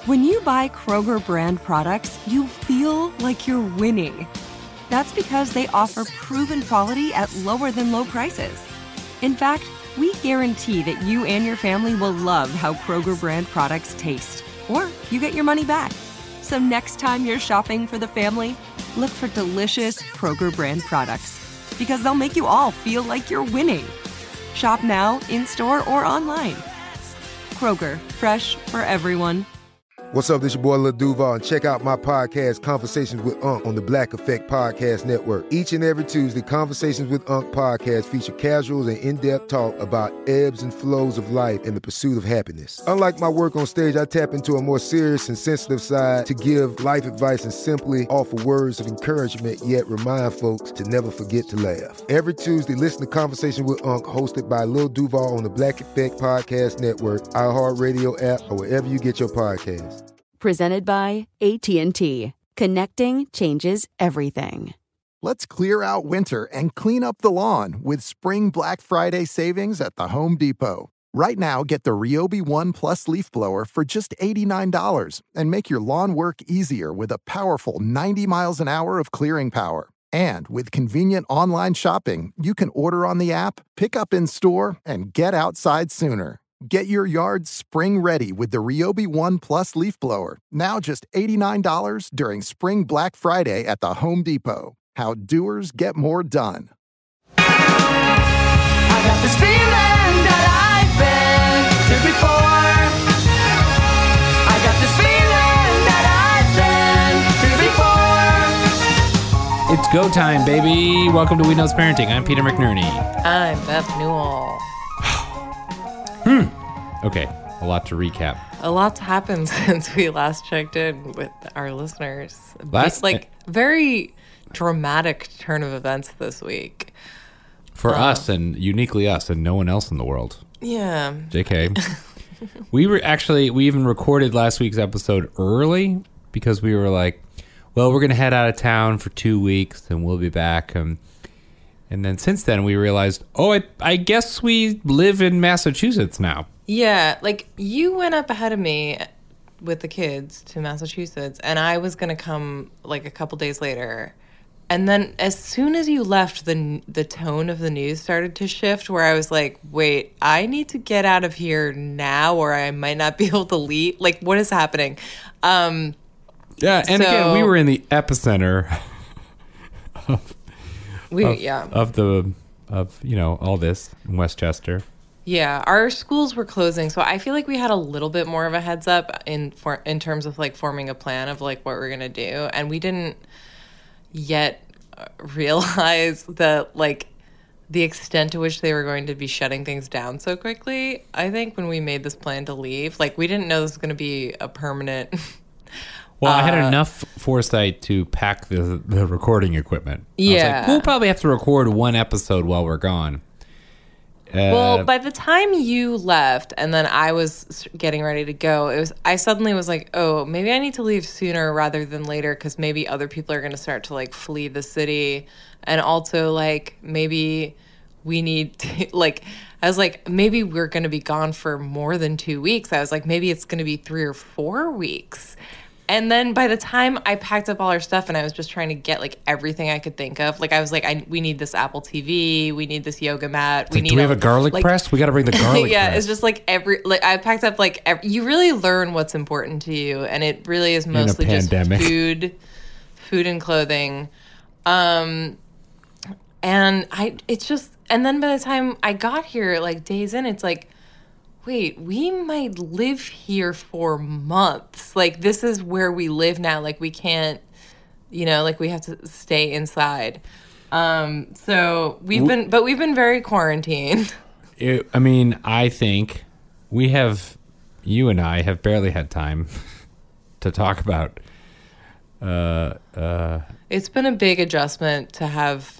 When you buy Kroger brand products, you feel like you're winning. That's because they offer proven quality at lower than low prices. In fact, we guarantee that you and your family will love how Kroger brand products taste, or you get your money back. So next time you're shopping for the family, look for delicious Kroger brand products, because they'll make you all feel like you're winning. Shop now, in-store, or online. Kroger, fresh for everyone. What's up, this your boy Lil Duval, and check out my podcast, Conversations with Unc, on the Black Effect Podcast Network. Each and every Tuesday, Conversations with Unc podcast feature casual and in-depth talk about ebbs and flows of life and the pursuit of happiness. Unlike my work on stage, I tap into a more serious and sensitive side to give life advice and simply offer words of encouragement, yet remind folks to never forget to laugh. Every Tuesday, listen to Conversation with Unc, hosted by Lil Duval on the Black Effect Podcast Network, iHeartRadio app, or wherever you get your podcasts. Presented by AT&T. Connecting changes everything. Let's clear out winter and clean up the lawn with Spring Black Friday savings at the Home Depot. Right now, get the Ryobi One Plus leaf blower for just $89 and make your lawn work easier with a powerful 90 miles an hour of clearing power. And with convenient online shopping, you can order on the app, pick up in store, and get outside sooner. Get your yard spring ready with the Ryobi One Plus leaf blower. Now just $89 during Spring Black Friday at the Home Depot. How doers get more done. I got this feeling that I've been here before. I got this feeling that I've been here before. It's go time, baby. Welcome to We Knows Parenting. I'm Peter McNerney. I'm Beth Newell. Okay, a lot to recap. A lot's happened since we last checked in with our listeners. Very dramatic turn of events this week. For us, and uniquely us, and no one else in the world. Yeah. JK. We even recorded last week's episode early because we were like, well, we're going to head out of town for 2 weeks and we'll be back. And then since then we realized, I guess we live in Massachusetts now. Yeah, like you went up ahead of me with the kids to Massachusetts, and I was going to come like a couple days later. And then as soon as you left, the tone of the news started to shift where I was like, wait, I need to get out of here now or I might not be able to leave. Like, what is happening? Again, we were in the epicenter of all this in Westchester. Yeah, our schools were closing, so I feel like we had a little bit more of a heads up in terms of like forming a plan of like what we're gonna do, and we didn't yet realize that like the extent to which they were going to be shutting things down so quickly. I think when we made this plan to leave, like we didn't know this was going to be a permanent. Well, I had enough foresight to pack the recording equipment. Yeah, I was like, we'll probably have to record one episode while we're gone. Well, by the time you left and then I was getting ready to go, I suddenly was like, oh, maybe I need to leave sooner rather than later because maybe other people are going to start to like flee the city. And also like maybe we need to like, I was like, maybe we're going to be gone for more than 2 weeks. I was like, maybe it's going to be 3 or 4 weeks. And then by the time I packed up all our stuff and I was just trying to get like everything I could think of, like I was like, we need this Apple TV, we need this yoga mat. Do we have a garlic press? We got to bring the garlic yeah, press. it's just like I packed up like you really learn what's important to you, and it really is mostly just food and clothing. And then by the time I got here, like days in, it's like, wait, we might live here for months. Like, this is where we live now. Like, we can't, like we have to stay inside. So we've been very quarantined. I think you and I have barely had time to talk about. It's been a big adjustment to have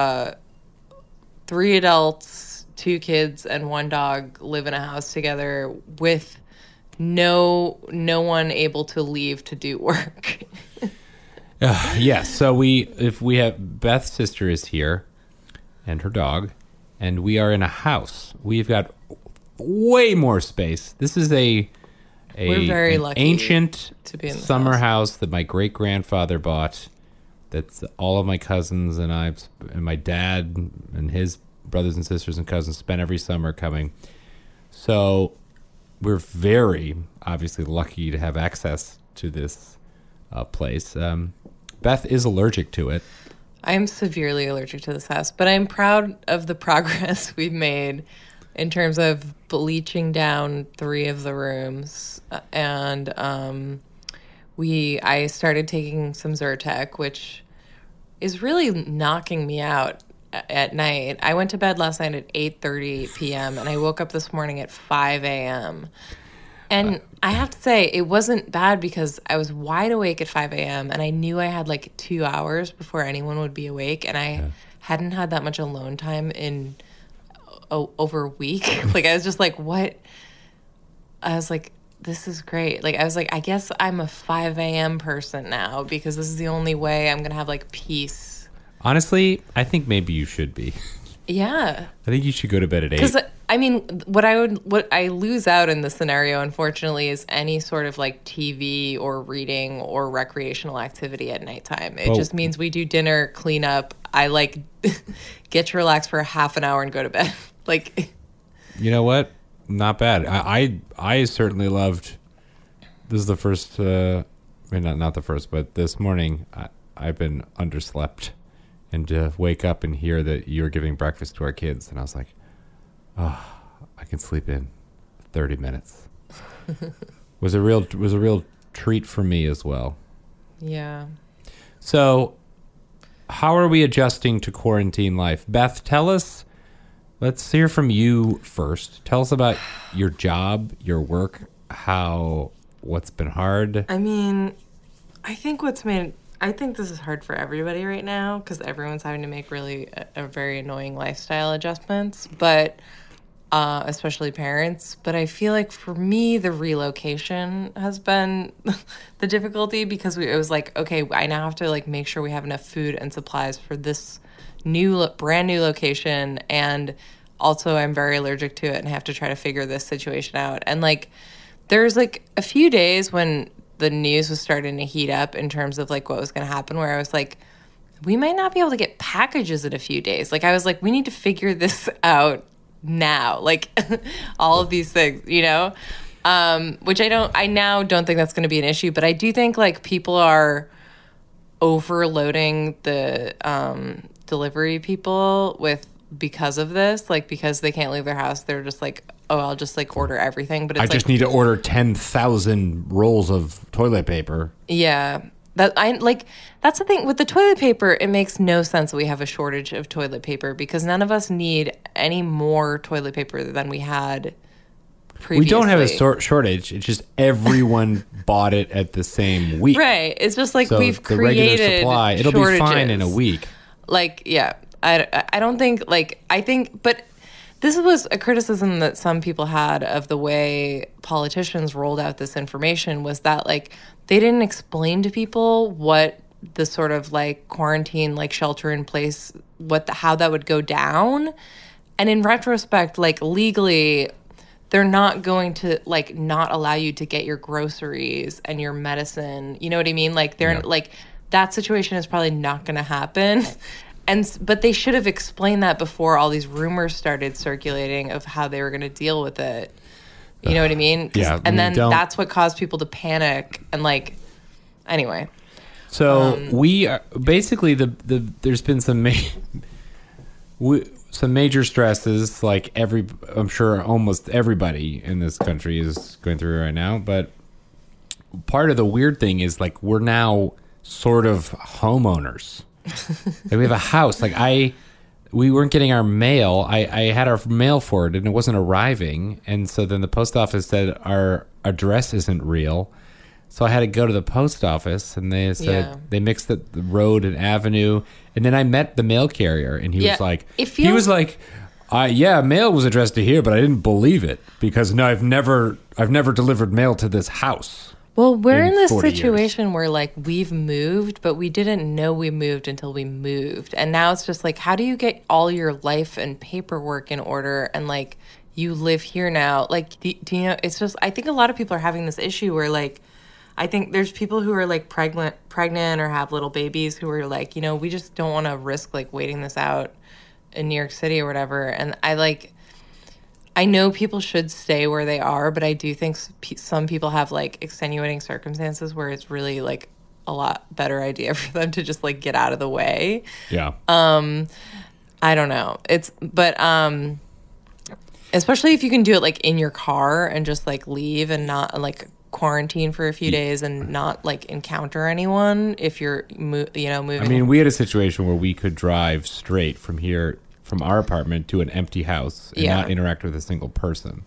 3 adults, 2 kids and 1 dog live in a house together with no one able to leave to do work. Yes. So we have Beth's sister is here and her dog, and we are in a house. We've got way more space. This is We're very an lucky ancient to be in the summer house that my great grandfather bought. That's all of my cousins and my dad and his brothers and sisters and cousins spent every summer coming. So we're very obviously lucky to have access to this place. Beth is allergic to it. I'm severely allergic to this house, but I'm proud of the progress we've made in terms of bleaching down 3 of the rooms. And I started taking some Zyrtec, which is really knocking me out at night. I went to bed last night at 8:30 p.m. and I woke up this morning at 5 a.m. And I have to say, it wasn't bad because I was wide awake at 5 a.m. and I knew I had like 2 hours before anyone would be awake. And I hadn't had that much alone time in over a week. Like, I was just like, what? I was like, this is great. Like, I was like, I guess I'm a 5 a.m. person now because this is the only way I'm going to have like peace. Honestly, I think maybe you should be. Yeah. I think you should go to bed at 8. Because, I mean, what I lose out in this scenario, unfortunately, is any sort of like TV or reading or recreational activity at nighttime. It just means we do dinner, clean up. I like get to relax for a half an hour and go to bed. Like, you know what? Not bad. I certainly loved. This is the first. I mean, not the first, but this morning I've been underslept. And to wake up and hear that you're giving breakfast to our kids. And I was like, oh, I can sleep in 30 minutes. was a real treat for me as well. Yeah. So how are we adjusting to quarantine life? Beth, tell us, let's hear from you first. Tell us about your job, your work, what's been hard. I mean, I think this is hard for everybody right now because everyone's having to make really a very annoying lifestyle adjustments, but especially parents. But I feel like for me, the relocation has been the difficulty because it was like, okay, I now have to like make sure we have enough food and supplies for this brand new location. And also I'm very allergic to it and have to try to figure this situation out. And like, there's like a few days when the news was starting to heat up in terms of like what was going to happen, where I was like, we might not be able to get packages in a few days. Like, I was like, we need to figure this out now. Like, all of these things, you know, which I now don't think that's going to be an issue, but I do think like people are overloading the delivery people because of this, like, because they can't leave their house. They're just like, oh, I'll just like order everything. But it's I just need to order 10,000 rolls of toilet paper. Yeah. That's the thing with the toilet paper. It makes no sense that we have a shortage of toilet paper because none of us need any more toilet paper than we had previously. We don't have a shortage. It's just everyone bought it at the same week. Right. It's just like so we've the created regular supply. It'll shortages. be fine in a week. Like, yeah. I don't think, like, I think, but this was a criticism that some people had of the way politicians rolled out this information was that, like, they didn't explain to people what the sort of, like, quarantine, like, shelter in place, how that would go down. And in retrospect, like, legally, they're not going to, like, not allow you to get your groceries and your medicine. You know what I mean? Like, like, that situation is probably not going to happen. But they should have explained that before all these rumors started circulating of how they were going to deal with it. You know what I mean? Yeah. And then that's what caused people to panic. And like, anyway. So we are basically there's been some major stresses. Like I'm sure almost everybody in this country is going through right now. But part of the weird thing is like we're now sort of homeowners. Like we have a house. Like we weren't getting our mail. I had our mail forwarded and it wasn't arriving. And so then the post office said our address isn't real. So I had to go to the post office and they said they mixed the road and avenue. And then I met the mail carrier and he was like, mail was addressed to here, but I didn't believe it because no, I've never delivered mail to this house. Well, we're in this situation where, like, we've moved, but we didn't know we moved until we moved. And now it's just like, how do you get all your life and paperwork in order and, like, you live here now. Like, do you know, it's just, I think a lot of people are having this issue where, like, I think there's people who are, like, pregnant or have little babies who are like, you know, we just don't want to risk, like, waiting this out in New York City or whatever. And I know people should stay where they are, but I do think some people have, like, extenuating circumstances where it's really, like, a lot better idea for them to just, like, get out of the way. Yeah. I don't know. Especially if you can do it, like, in your car and just, like, leave and not, like, quarantine for a few days and not, like, encounter anyone if you're, moving. I mean, we had a situation where we could drive straight from here, from our apartment to an empty house and not interact with a single person.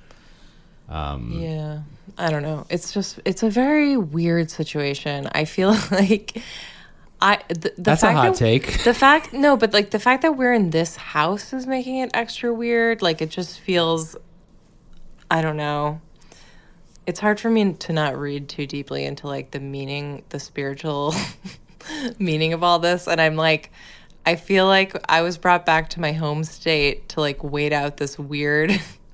Yeah. I don't know. It's a very weird situation. I feel like that's a hot take. The fact that we're in this house is making it extra weird. Like, it just feels, I don't know. It's hard for me to not read too deeply into, like, the spiritual meaning of all this. And I'm like, I feel like I was brought back to my home state to, like, wait out this weird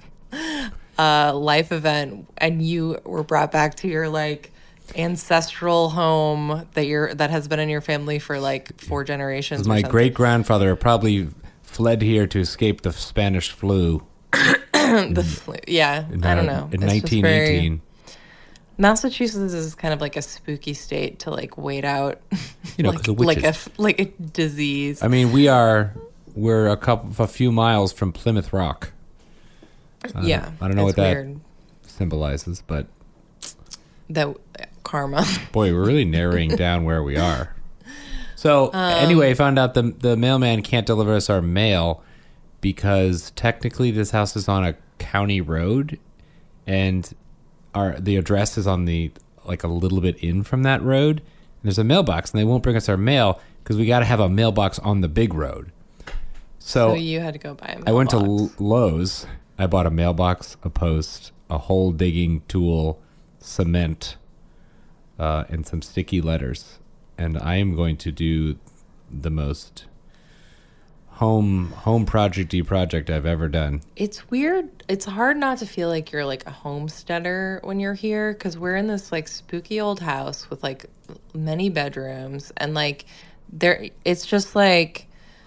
life event, and you were brought back to your, like, ancestral home that has been in your family for, like, 4 generations. My great grandfather probably fled here to escape the Spanish flu. The flu, yeah. I don't know. In 1918. Massachusetts is kind of like a spooky state to, like, wait out, you know, like a disease. I mean, we're a few miles from Plymouth Rock. Yeah, I don't know what that weird. Symbolizes, but that karma. Boy, we're really narrowing down where we are. So anyway, I found out the mailman can't deliver us our mail because technically this house is on a county road, and the address is on the, like, a little bit in from that road. And there's a mailbox, and they won't bring us our mail because we got to have a mailbox on the big road. So you had to go buy a mailbox. I went to Lowe's. I bought a mailbox, a post, a hole digging tool, cement, and some sticky letters. And I am going to do the most home project-y project I've ever done. It's weird. It's hard not to feel like you're, like, a homesteader when you're here, because we're in this, like, spooky old house with, like, many bedrooms, and, like, it's just like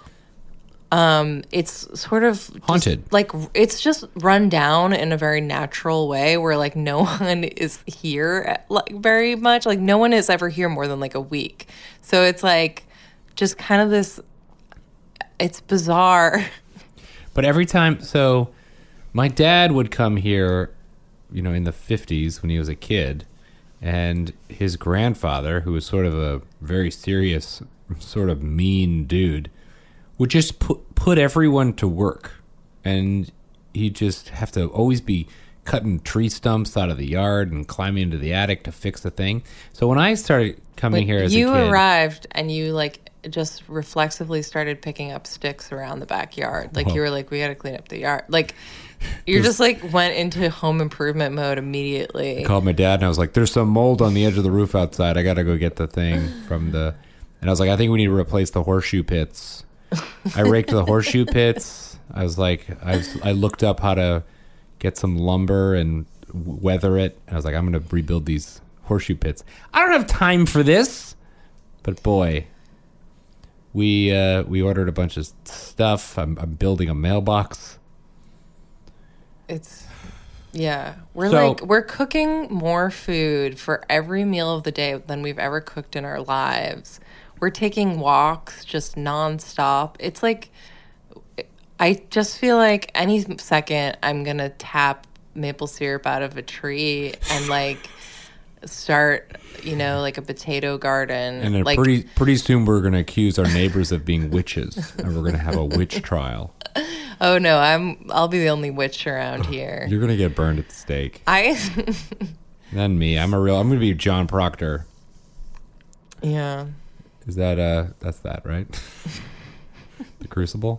it's sort of haunted. Like, it's just run down in a very natural way where, like, no one is here, like, very much. Like, no one is ever here more than, like, a week. So it's, like, just kind of this, it's bizarre. But every time, so my dad would come here, you know, in the 50s when he was a kid, and his grandfather, who was sort of a very serious, sort of mean dude, would just put everyone to work, and he'd just have to always be cutting tree stumps out of the yard and climbing into the attic to fix the thing. So when I started coming here as a kid, you arrived and you, like, just reflexively started picking up sticks around the backyard. Like, you were like, we got to clean up the yard. Like, you just, like, went into home improvement mode immediately. I called my dad and I was like, there's some mold on the edge of the roof outside. I got to go get the thing from and I was like, I think we need to replace the horseshoe pits. I raked the horseshoe pits. I was like, I looked up how to get some lumber and weather it. And I was like, I'm going to rebuild these horseshoe pits. I don't have time for this. But boy, we ordered a bunch of stuff. I'm building a mailbox. We're cooking more food for every meal of the day than we've ever cooked in our lives. We're taking walks just nonstop. It's like, I just feel like any second I'm going to tap maple syrup out of a tree and, like, start, you know, like, a potato garden. And then, like, pretty soon we're going to accuse our neighbors of being witches, and we're going to have a witch trial. Oh no, I'll be the only witch around here. You're going to get burned at the stake. Then me. I'm going to be John Proctor. Yeah. Is that's that, right? The Crucible.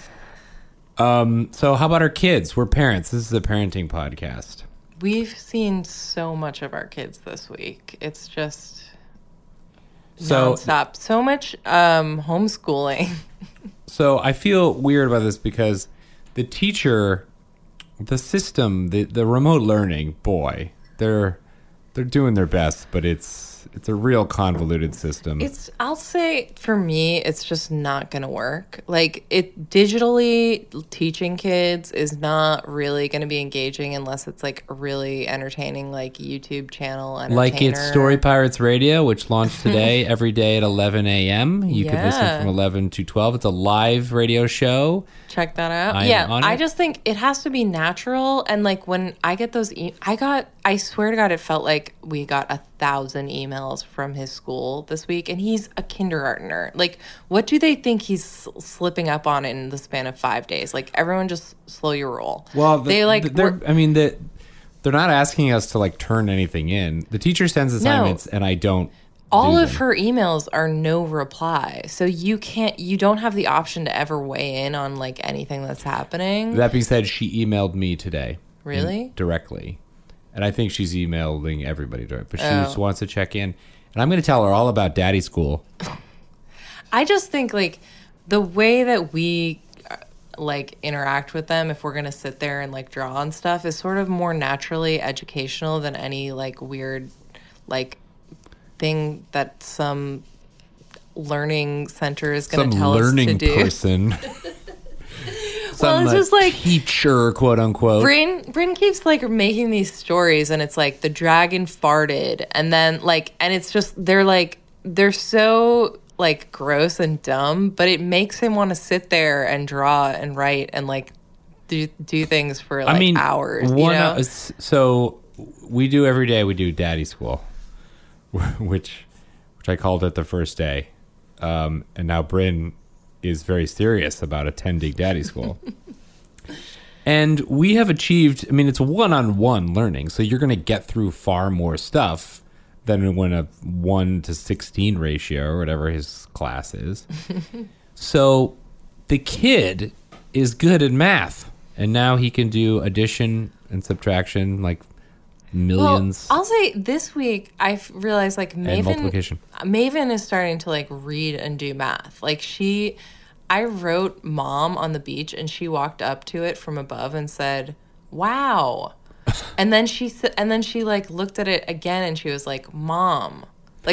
So how about our kids? We're parents. This is a parenting podcast. We've seen so much of our kids this week. It's just nonstop. So much homeschooling. So I feel weird about this because the teacher the system, the remote learning, boy, they're doing their best, but it's a real convoluted system. I'll say for me, it's just not going to work. Like digitally teaching kids is not really going to be engaging unless it's like a really entertaining, like YouTube channel entertainer. Like it's Story Pirates Radio, which launched today every day at 11 a.m. You can listen from 11 to 12. It's a live radio show. Check that out. I just think it has to be natural. And like when I get those, I swear to God, it felt like we got 1,000 emails from his school this week, and he's a kindergartner. Like, what do they think he's slipping up on in the span of 5 days? Like, everyone just slow your roll. Well, they're not asking us to like turn anything in. The teacher sends assignments, and I don't. All of her emails are no reply. So you don't have the option to ever weigh in on like anything that's happening. That being said, she emailed me today. Really? Directly. And I think she's emailing everybody directly. But she just wants to check in. And I'm going to tell her all about Daddy School. I just think like the way that we like interact with them, if we're going to sit there and like draw on stuff, is sort of more naturally educational than any like weird like thing that some learning center is going to tell us to do. Some learning person. Well, it's just like teacher, quote unquote. Bryn keeps like making these stories, and it's like the dragon farted, and then like, and it's just they're so like gross and dumb, but it makes him want to sit there and draw and write and like do things for like hours. So we do every day. We do Daddy School. Which I called it the first day. And now Bryn is very serious about attending Daddy School. And we have achieved, it's one-on-one learning, so you're going to get through far more stuff than when a 1 to 16 ratio or whatever his class is. So the kid is good at math, and now he can do addition and subtraction like millions. Well, I'll say this week I've realized like Maven is starting to like read and do math. Like I wrote mom on the beach, and she walked up to it from above and said, "Wow." and then she like looked at it again, and she was like, "Mom." Like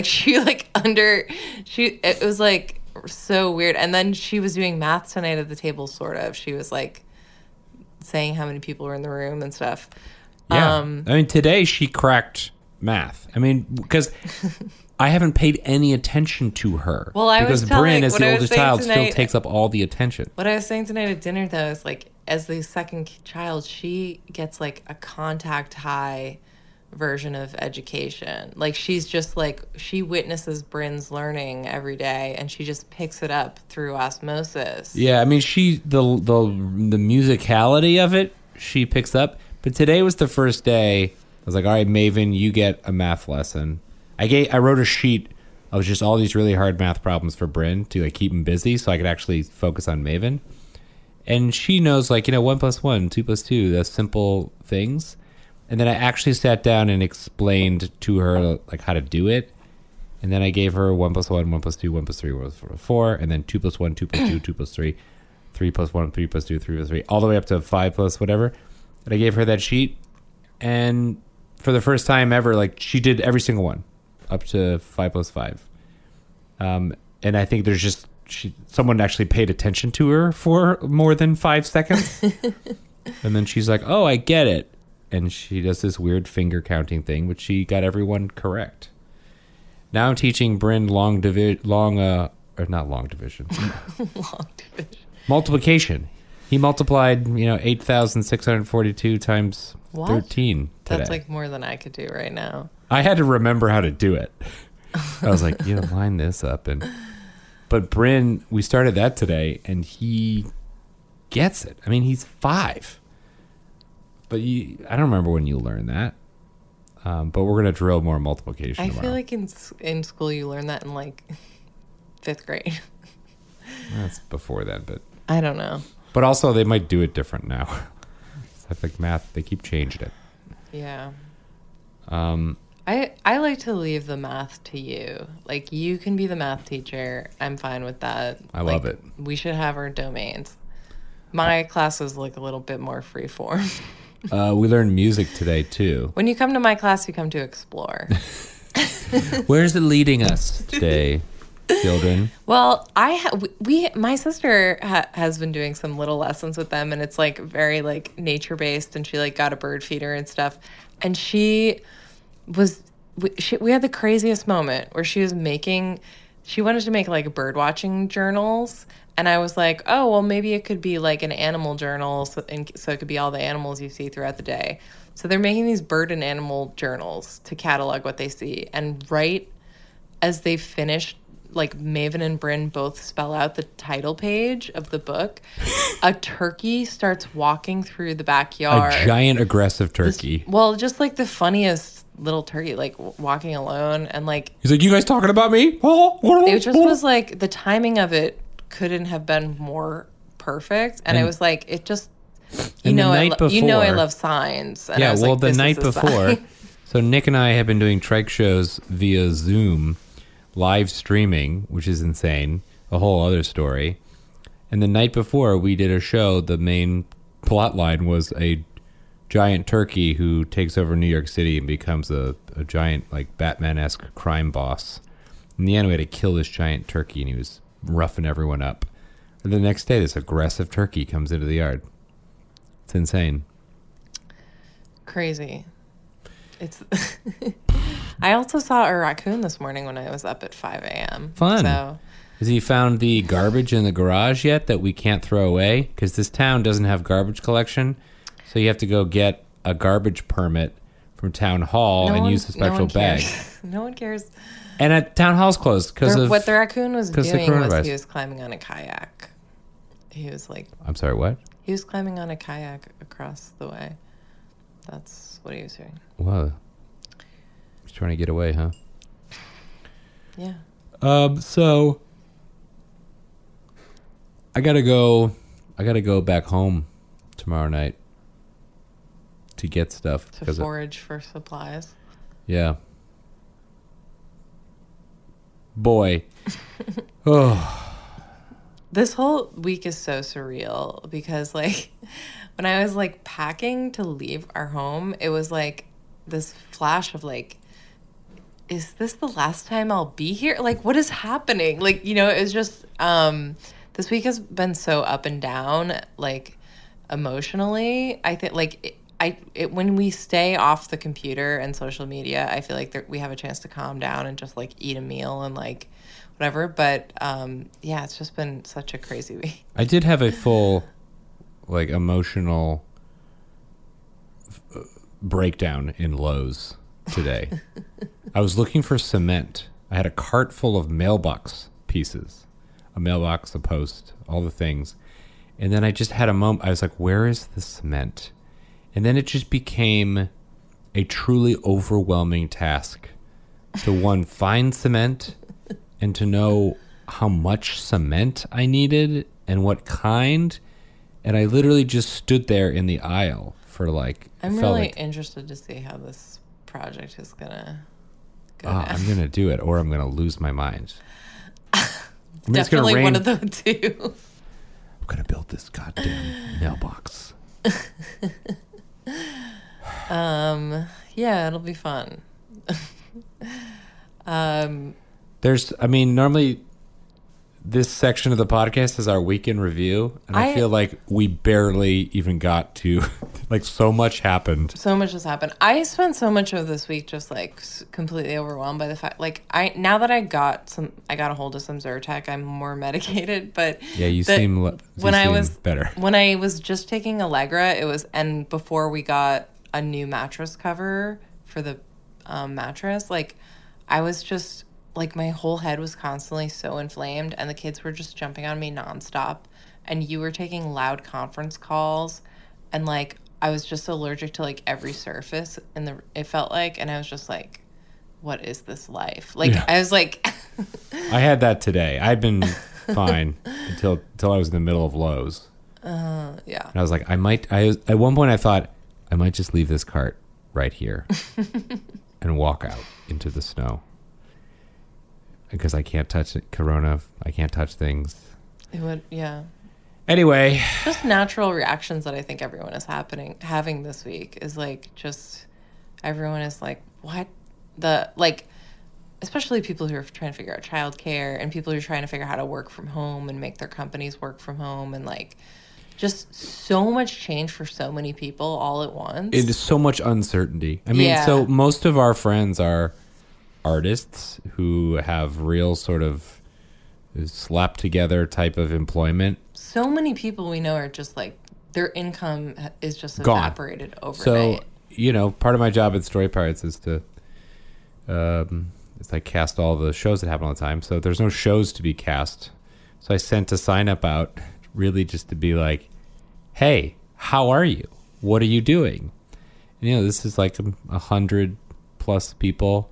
it was like so weird. And then she was doing math tonight at the table, sort of. She was like saying how many people were in the room and stuff. Yeah. Today she cracked math. Because I haven't paid any attention to her. Well, because Bryn, as the oldest child, still takes up all the attention. What I was saying tonight at dinner, though, is like, as the second child, she gets like a contact high version of education. Like she's just like, she witnesses Bryn's learning every day, and she just picks it up through osmosis. Yeah, the musicality of it, she picks up. But today was the first day. I was like, all right, Maven, you get a math lesson. I wrote a sheet of just all these really hard math problems for Bryn to like keep him busy so I could actually focus on Maven. And she knows 1 + 1, 2 + 2, the simple things. And then I actually sat down and explained to her like how to do it. And then I gave her 1 + 1, 1 + 2, 1 + 3, 1 + 4, and then 2 + 1, 2 + 2, 2 + 3, 3 + 1, 3 + 2, 3 + 3, all the way up to 5 plus whatever. And I gave her that sheet, and for the first time ever, like she did every single one up to 5 + 5. And I think there's just someone actually paid attention to her for more than 5 seconds. And then she's like, "Oh, I get it." And she does this weird finger counting thing, which she got everyone correct. Now I'm teaching Bryn multiplication. He multiplied, 8,642 times 13 today. That's like more than I could do right now. I had to remember how to do it. I was like, line this up. But Bryn, we started that today, and he gets it. He's 5. But I don't remember when you learned that. But we're going to drill more multiplication tomorrow. I feel like in school you learn that in like 5th grade. That's before then, but I don't know. But also, they might do it different now. I think math, they keep changing it. Yeah. I like to leave the math to you. Like, you can be the math teacher. I'm fine with that. I love it. We should have our domains. My class was like a little bit more free form. We learned music today too. When you come to my class, you come to explore. Where's it leading us today, children? Well, my sister has been doing some little lessons with them, and it's like very like nature based, and she like got a bird feeder and stuff, and we had the craziest moment where she wanted to make like bird watching journals. And I was like, oh, well, maybe it could be like an animal journal. So it could be all the animals you see throughout the day. So they're making these bird and animal journals to catalog what they see. And right as they finished, like Maven and Bryn both spell out the title page of the book, a turkey starts walking through the backyard. A giant aggressive turkey. Just like the funniest little turkey, like walking alone. And like... He's like, you guys talking about me? It just was like, the timing of it couldn't have been more perfect, and it was like it just I love signs. And yeah, I was the night before, so Nick and I have been doing trike shows via Zoom, live streaming, which is insane, a whole other story. And the night before we did a show, the main plot line was a giant turkey who takes over New York City and becomes a giant like Batman-esque crime boss. In the end, we had to kill this giant turkey, and he was roughing everyone up. And the next day, this aggressive turkey comes into the yard. It's insane. Crazy. It's. I also saw a raccoon this morning when I was up at 5 a.m. Fun. So. Has he found the garbage in the garage yet that we can't throw away? Because this town doesn't have garbage collection, so you have to go get a garbage permit from town hall and use a special bag. No one cares. And town hall's closed because of what the raccoon was doing was he was climbing on a kayak. He was like, I'm sorry, what? He was climbing on a kayak across the way. That's what he was doing. Whoa. He's trying to get away, huh? Yeah. So I gotta go back home tomorrow night to get stuff. To forage for supplies. Yeah. Boy. Oh. This whole week is so surreal because like when I was like packing to leave our home, it was like this flash of like, is this the last time I'll be here? Like, what is happening? Like, it was just, this week has been so up and down, like emotionally. I think like when we stay off the computer and social media, I feel like we have a chance to calm down and just like eat a meal and like whatever. But yeah, it's just been such a crazy week. I did have a full like emotional breakdown in Lowe's today. I was looking for cement. I had a cart full of mailbox pieces, a mailbox, a post, all the things. And then I just had a moment. I was like, where is the cement? And then it just became a truly overwhelming task to, one, find cement and to know how much cement I needed and what kind. And I literally just stood there in the aisle for like... I'm really interested to see how this project is going to go down. I'm going to do it or I'm going to lose my mind. Definitely one of the two. I'm going to build this goddamn mailbox. Yeah, it'll be fun. Normally this section of the podcast is our weekend review, and I feel like we barely even got to, like, so much happened. So much has happened. I spent so much of this week just like completely overwhelmed by the fact, like, now that I got a hold of some Zyrtec, I'm more medicated. But yeah, you seem better. When I was just taking Allegra, and before we got a new mattress cover for the mattress, like, I was just. Like, my whole head was constantly so inflamed, and the kids were just jumping on me nonstop. And you were taking loud conference calls, and, like, I was just allergic to, like, every surface. It felt like, and I was just like, what is this life? Like, yeah. I was like... I had that today. I'd been fine until I was in the middle of Lowe's. Yeah. And I was like, at one point I thought, I might just leave this cart right here and walk out into the snow. Because I can't touch it, Corona. I can't touch things. It would, yeah. Anyway, just natural reactions that I think everyone is having this week is like just everyone is like, what the like, especially people who are trying to figure out childcare and people who are trying to figure out how to work from home and make their companies work from home and like just so much change for so many people all at once. It is so much uncertainty. I mean, so most of our friends are artists who have real sort of slapped together type of employment. So many people we know are just like their income is just gone. Evaporated overnight. So, you know, part of my job at Story Pirates is to it's like cast all the shows that happen all the time. So there's no shows to be cast. So I sent a sign up out really just to be like, hey, how are you? What are you doing? And, you know, this is like 100+ people.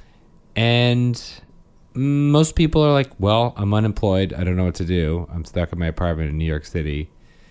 And most people are like, well, I'm unemployed. I don't know what to do. I'm stuck in my apartment in New York City.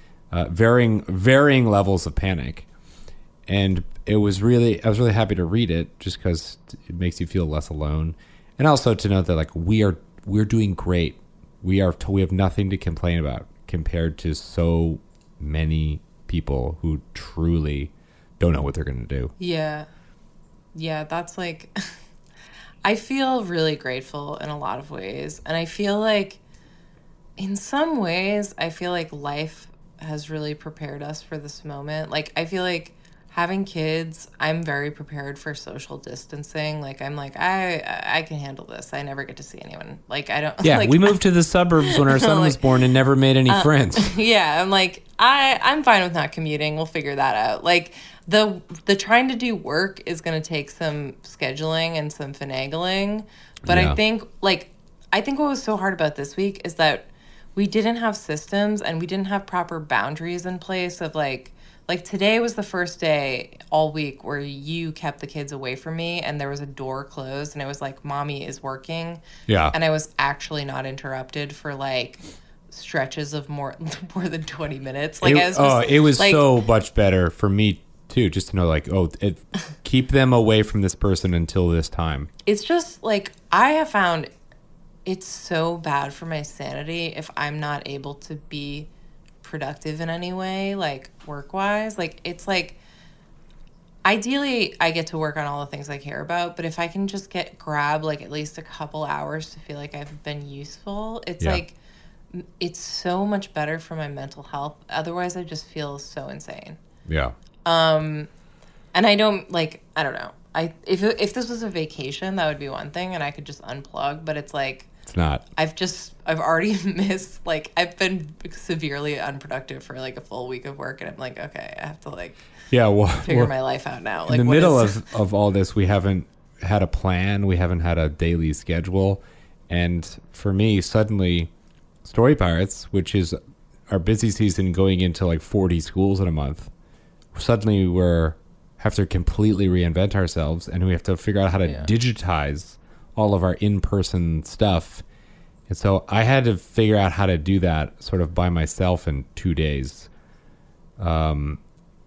Varying levels of panic. And I was really happy to read it just because it makes you feel less alone. And also to know that like we're doing great. We have nothing to complain about compared to so many people who truly don't know what they're going to do. Yeah. Yeah, that's like I feel really grateful in a lot of ways. And I feel like in some ways, I feel like life has really prepared us for this moment. Like, I feel like having kids, I'm very prepared for social distancing. Like, I'm like, I can handle this. I never get to see anyone. Like, I don't. Yeah, like, we moved to the suburbs when our son was born and never made any friends. Yeah, I'm like, I'm fine with not commuting. We'll figure that out. Like, the trying to do work is going to take some scheduling and some finagling. But Yeah. I think what was so hard about this week is that we didn't have systems and we didn't have proper boundaries in place of like today was the first day all week where you kept the kids away from me and there was a door closed and it was like, mommy is working. Yeah. And I was actually not interrupted for like stretches of more than 20 minutes. Like it was like, so much better for me too, just to know like, keep them away from this person until this time. It's just like I have found it's so bad for my sanity if I'm not able to be productive in any way, like work-wise. Like, it's like, ideally, I get to work on all the things I care about, but if I can just grab like at least a couple hours to feel like I've been useful, it's like, it's so much better for my mental health. Otherwise, I just feel so insane. Yeah. And I don't know. If this was a vacation, that would be one thing and I could just unplug, but it's like, it's not. I've already missed, like, I've been severely unproductive for like a full week of work and I'm like, okay, I have to like figure my life out now. Like, in the middle of all this, we haven't had a plan. We haven't had a daily schedule. And for me, suddenly Story Pirates, which is our busy season going into like 40 schools in a month, suddenly have to completely reinvent ourselves and we have to figure out how to digitize all of our in-person stuff. And so I had to figure out how to do that sort of by myself in 2 days. And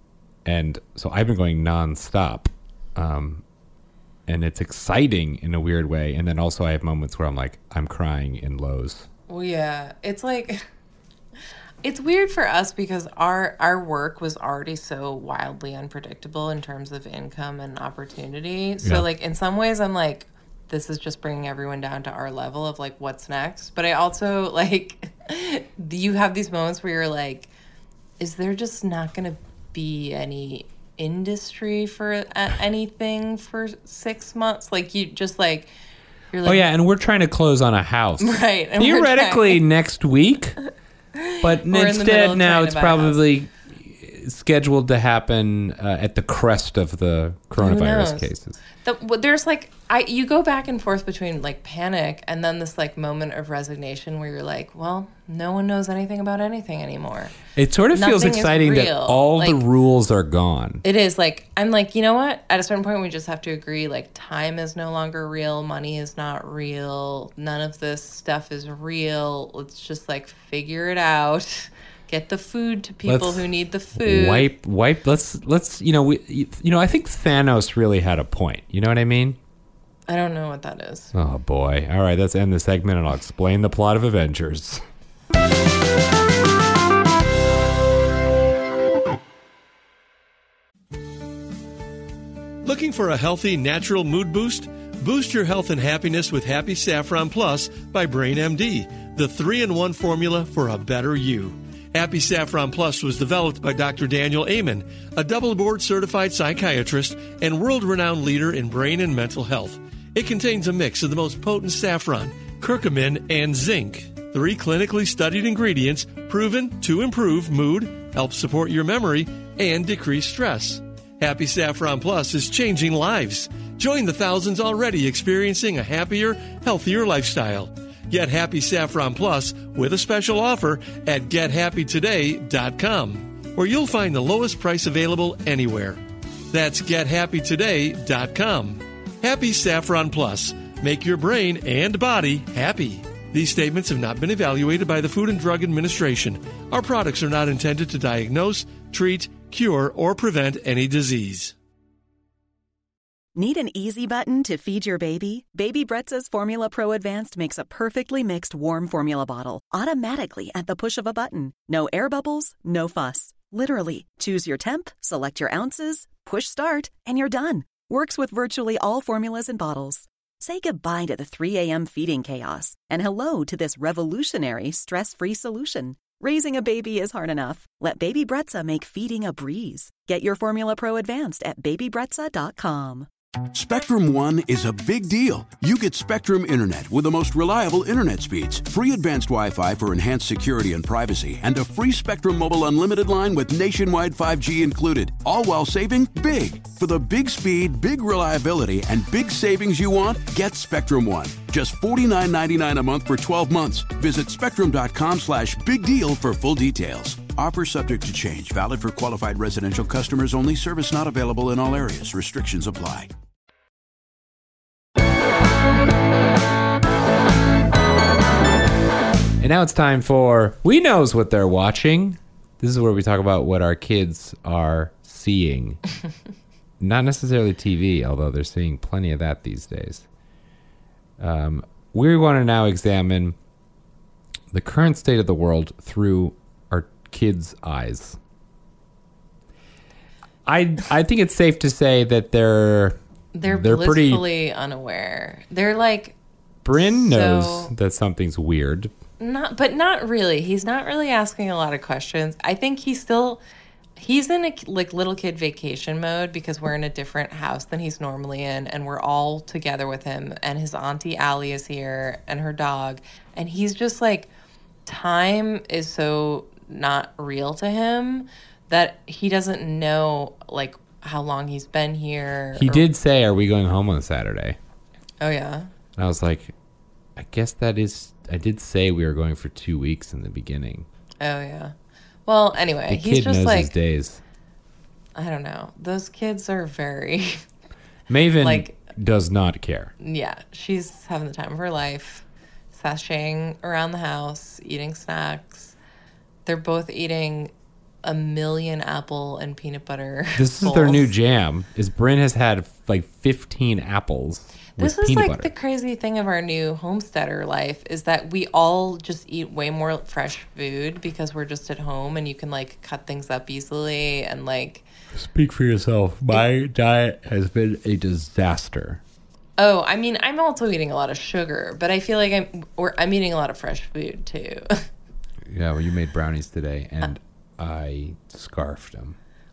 so I've been going nonstop. And it's exciting in a weird way. And then also I have moments where I'm like, I'm crying in Lowe's. Well, yeah. It's like, it's weird for us because our work was already so wildly unpredictable in terms of income and opportunity. So like in some ways I'm like, this is just bringing everyone down to our level of like what's next. But I also like you have these moments where you're like, is there just not going to be any industry for anything for 6 months? Like you just like you're like, oh yeah, and we're trying to close on a house, right? And theoretically next week, but instead now it's probably scheduled to happen at the crest of the coronavirus cases. There's like you go back and forth between like panic and then this like moment of resignation where you're like, well, no one knows anything about anything anymore. It sort of feels exciting that all the rules are gone. It is like, I'm like, you know what? At a certain point, we just have to agree, like, time is no longer real. Money is not real. None of this stuff is real. Let's just like figure it out. Get the food to people who need the food. Wipe. Let's. I think Thanos really had a point. You know what I mean? I don't know what that is. Oh boy! All right, let's end the segment, and I'll explain the plot of Avengers. Looking for a healthy, natural mood boost? Boost your health and happiness with Happy Saffron Plus by Brain MD, the 3-in-1 formula for a better you. Happy Saffron Plus was developed by Dr. Daniel Amen, a double board certified psychiatrist and world-renowned leader in brain and mental health. It contains a mix of the most potent saffron, curcumin, and zinc. 3 clinically studied ingredients proven to improve mood, help support your memory, and decrease stress. Happy Saffron Plus is changing lives. Join the thousands already experiencing a happier, healthier lifestyle. Get Happy Saffron Plus with a special offer at gethappytoday.com, where you'll find the lowest price available anywhere. That's gethappytoday.com. Happy Saffron Plus. Make your brain and body happy. These statements have not been evaluated by the Food and Drug Administration. Our products are not intended to diagnose, treat, cure, or prevent any disease. Need an easy button to feed your baby? Baby Brezza's Formula Pro Advanced makes a perfectly mixed warm formula bottle automatically at the push of a button. No air bubbles, no fuss. Literally, choose your temp, select your ounces, push start, and you're done. Works with virtually all formulas and bottles. Say goodbye to the 3 a.m. feeding chaos and hello to this revolutionary stress-free solution. Raising a baby is hard enough. Let Baby Brezza make feeding a breeze. Get your Formula Pro Advanced at babybrezza.com. Spectrum One is a big deal. You get Spectrum Internet with the most reliable internet speeds, free advanced Wi-Fi for enhanced security and privacy, and a free Spectrum Mobile Unlimited line with nationwide 5G included, all while saving big. For the big speed, big reliability, and big savings you want, get Spectrum One. Just $49.99 a month for 12 months. Visit spectrum.com/big deal for full details. Offer subject to change. Valid for qualified residential customers only. Service not available in all areas. Restrictions apply. And now it's time for We Knows What They're Watching. This is where we talk about what our kids are seeing. Not necessarily TV, although they're seeing plenty of that these days. We want to now examine the current state of the world through our kids' eyes. I think it's safe to say that they're blissfully pretty unaware. They're like Bryn knows that something's weird. Not really. He's not really asking a lot of questions. I think he's in a like little kid vacation mode because we're in a different house than he's normally in, and we're all together with him, and his auntie Allie is here and her dog, and he's just like, time is so not real to him that he doesn't know like how long he's been here. He did say, "Are we going home on Saturday?" Oh yeah. And I was like, I guess that is. I did say we were going for 2 weeks in the beginning. Oh yeah. Well, anyway, the he's kid just knows like his days. I don't know. Those kids are very. Maven does not care. Yeah, she's having the time of her life, sashaying around the house, eating snacks. They're both eating a million apple and peanut butter. This is their new jam. Is Bryn has had like 15 apples. This is like butter. The crazy thing of our new homesteader life is that we all just eat way more fresh food because we're just at home and you can like cut things up easily and like. Speak for yourself. My diet has been a disaster. Oh, I mean, I'm also eating a lot of sugar, but I feel like I'm eating a lot of fresh food too. Yeah, well, you made brownies today, and I scarfed them.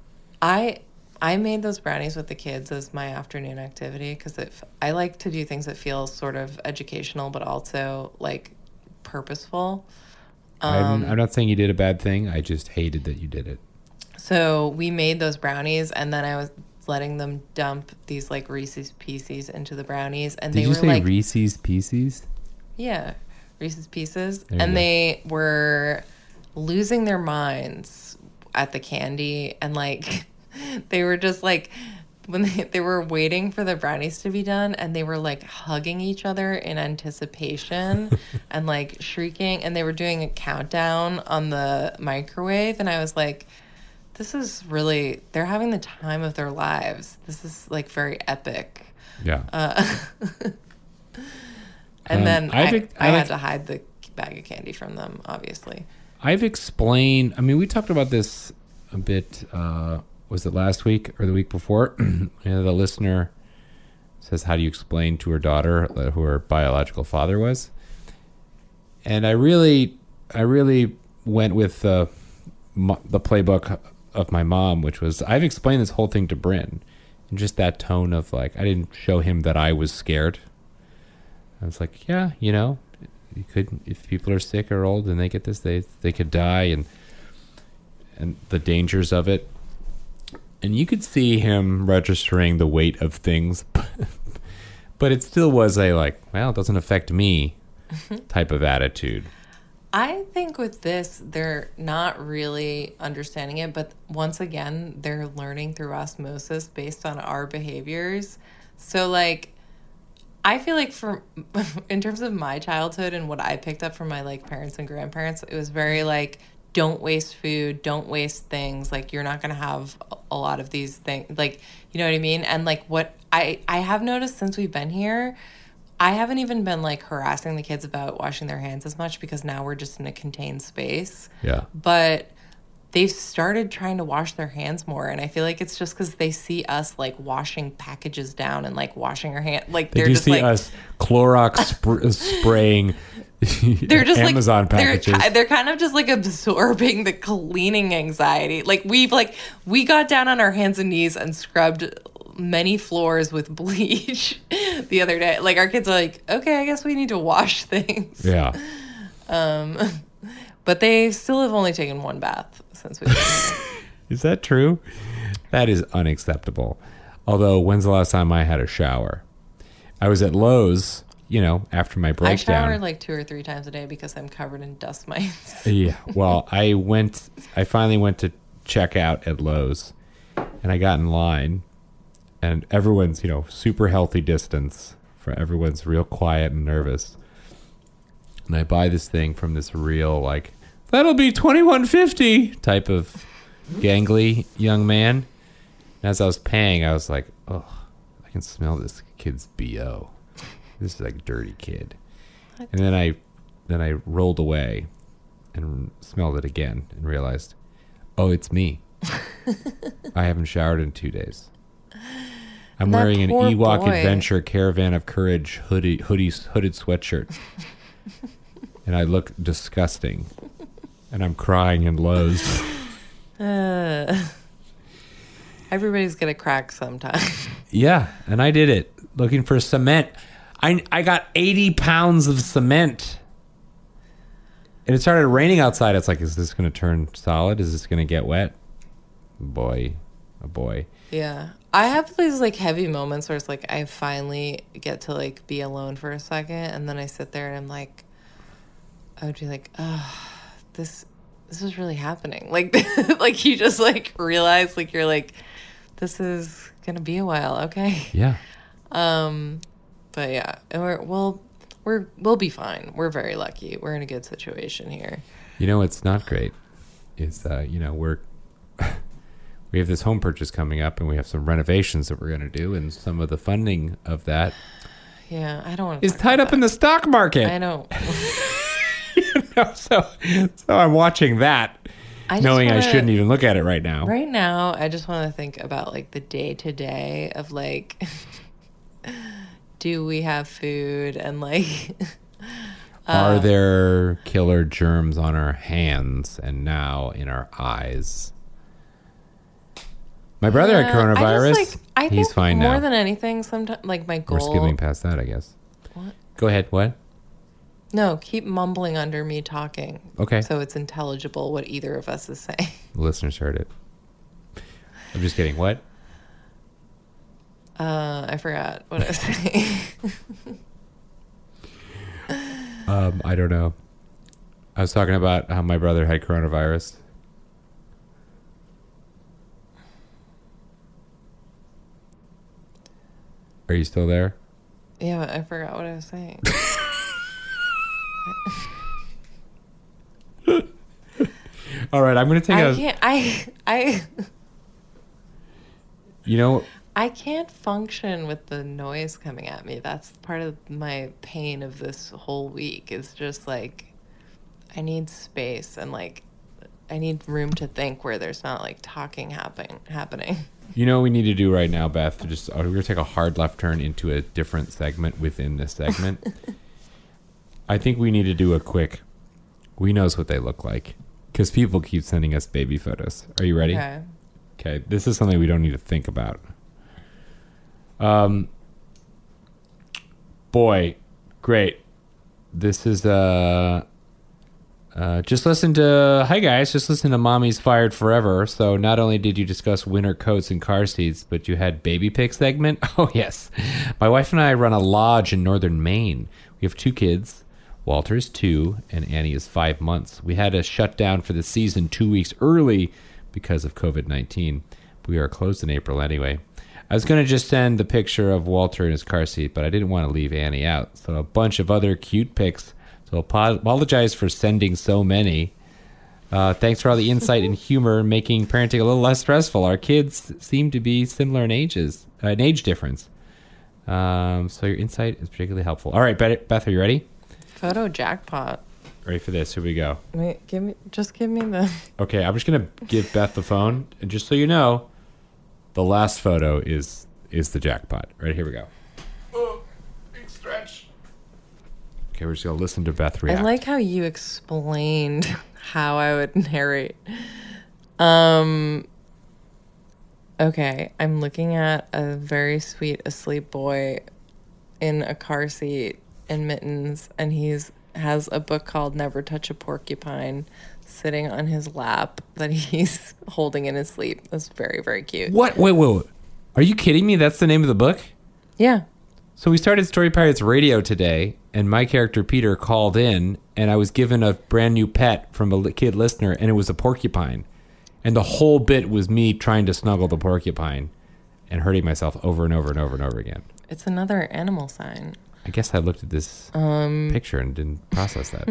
I made those brownies with the kids as my afternoon activity because I like to do things that feel sort of educational but also like purposeful. I'm not saying you did a bad thing. I just hated that you did it. So we made those brownies, and then I was letting them dump these like Reese's Pieces into the brownies, and did they were like Reese's Pieces? Yeah, Reese's Pieces, and they were losing their minds at the candy, and like. They were just like, when they were waiting for the brownies to be done, and they were like hugging each other in anticipation and like shrieking, and they were doing a countdown on the microwave, and I was like, this is really, they're having the time of their lives. This is like very epic. Yeah. And then I had to hide the bag of candy from them, obviously. I've explained, I mean, we talked about this a bit was it last week or the week before? The listener says, how do you explain to her daughter who her biological father was? And I really went with the playbook of my mom, which was, I've explained this whole thing to Bryn in just that tone of like, I didn't show him that I was scared. I was like, yeah, you know, you could, if people are sick or old and they get this, they could die, and the dangers of it. And you could see him registering the weight of things, but it still was a like, well, it doesn't affect me type of attitude. I think with this, they're not really understanding it, but once again, they're learning through osmosis based on our behaviors. So like, I feel like in terms of my childhood and what I picked up from my like parents and grandparents, it was very like, don't waste food, don't waste things. Like, you're not going to have a lot of these things. Like, you know what I mean? And like what I have noticed since we've been here, I haven't even been like harassing the kids about washing their hands as much because now we're just in a contained space. Yeah. But they've started trying to wash their hands more. And I feel like it's just because they see us like washing packages down and like washing our hands. Like they're just see us Clorox spraying they're just Amazon like, packages. They're kind of just like absorbing the cleaning anxiety. Like we got down on our hands and knees and scrubbed many floors with bleach the other day. Like our kids are like, okay, I guess we need to wash things. Yeah. But they still have only taken one bath since we've been here. Is that true? That is unacceptable. Although, when's the last time I had a shower? I was at Lowe's, you know, after my breakdown. I shower like 2 or 3 times a day because I'm covered in dust mites. Yeah. Well, I finally went to check out at Lowe's, and I got in line, and everyone's, you know, super healthy distance. Everyone's real quiet and nervous. And I buy this thing from this real, like, that'll be $21.50 type of gangly young man. And as I was paying, I was like, oh, I can smell this kid's BO. This is like a dirty kid. What? And then I rolled away and smelled it again and realized, oh, it's me. I haven't showered in 2 days. I'm wearing an Ewok Adventure Caravan of Courage hooded sweatshirt. And I look disgusting. And I'm crying in Lowe's. Everybody's going to crack sometime. Yeah, and I did it. Looking for cement. I got 80 pounds of cement. And it started raining outside. It's like, is this going to turn solid? Is this going to get wet? Boy. Yeah. I have these like heavy moments where it's like I finally get to like be alone for a second, and then I sit there and I'm like, I would be like, oh, this is really happening. Like like you just like realize like you're like, this is gonna be a while, okay? Yeah. But yeah, we'll be fine. We're very lucky. We're in a good situation here. You know, it's not great. It's you know, we have this home purchase coming up, and we have some renovations that we're going to do, and some of the funding of that, yeah, I don't want to is tied up in the stock market. I know. You know, so I'm watching that, knowing I shouldn't even look at it right now. Right now, I just want to think about like the day to day of like, do we have food, and like, are there killer germs on our hands and now in our eyes? My brother had coronavirus. I He's think fine now. More than anything, sometimes like my goal. We're skipping past that, I guess. What? Go ahead. What? No, keep mumbling under me talking. Okay. So it's intelligible what either of us is saying. The listeners heard it. I'm just kidding. What? I forgot what I was saying. I don't know. I was talking about how my brother had coronavirus. Are you still there? Yeah, but I forgot what I was saying. All right, I'm going to take You know, I can't function with the noise coming at me. That's part of my pain of this whole week. Is just like I need space, and like I need room to think where there's not like talking happening. You know what we need to do right now, Beth? We're going to take a hard left turn into a different segment within this segment. I think we need to do a quick, we knows what they look like. Because people keep sending us baby photos. Are you ready? Okay. This is something we don't need to think about. Boy, great. This is just listen to Mommy's Fired Forever. So not only did you discuss winter coats and car seats, but you had baby pic segment. Oh yes. My wife and I run a lodge in northern Maine. We have 2 kids. Walter is 2 and Annie is 5 months. We had to shut down for the season 2 weeks early because of COVID-19. We are closed in April anyway. I was going to just send the picture of Walter in his car seat, but I didn't want to leave Annie out. So a bunch of other cute pics. So apologize for sending so many. Thanks for all the insight and humor, making parenting a little less stressful. Our kids seem to be similar in age difference. So your insight is particularly helpful. All right, Beth, are you ready? Photo jackpot. Ready for this? Here we go. Wait, give me the... Okay, I'm just going to give Beth the phone. And just so you know, the last photo is the jackpot. Right, here we go. Oh, big stretch. Okay, we're just going to listen to Beth react. I like how you explained how I would narrate. Okay, I'm looking at a very sweet asleep boy in a car seat and mittens, and has a book called Never Touch a Porcupine sitting on his lap that he's holding in his sleep. That's very, very cute. What? Wait. Are you kidding me? That's the name of the book? Yeah. So we started Story Pirates Radio today, and my character Peter called in, and I was given a brand new pet from a kid listener, and it was a porcupine. And the whole bit was me trying to snuggle the porcupine and hurting myself over and over and over and over again. It's another animal sign. I guess I looked at this picture and didn't process that.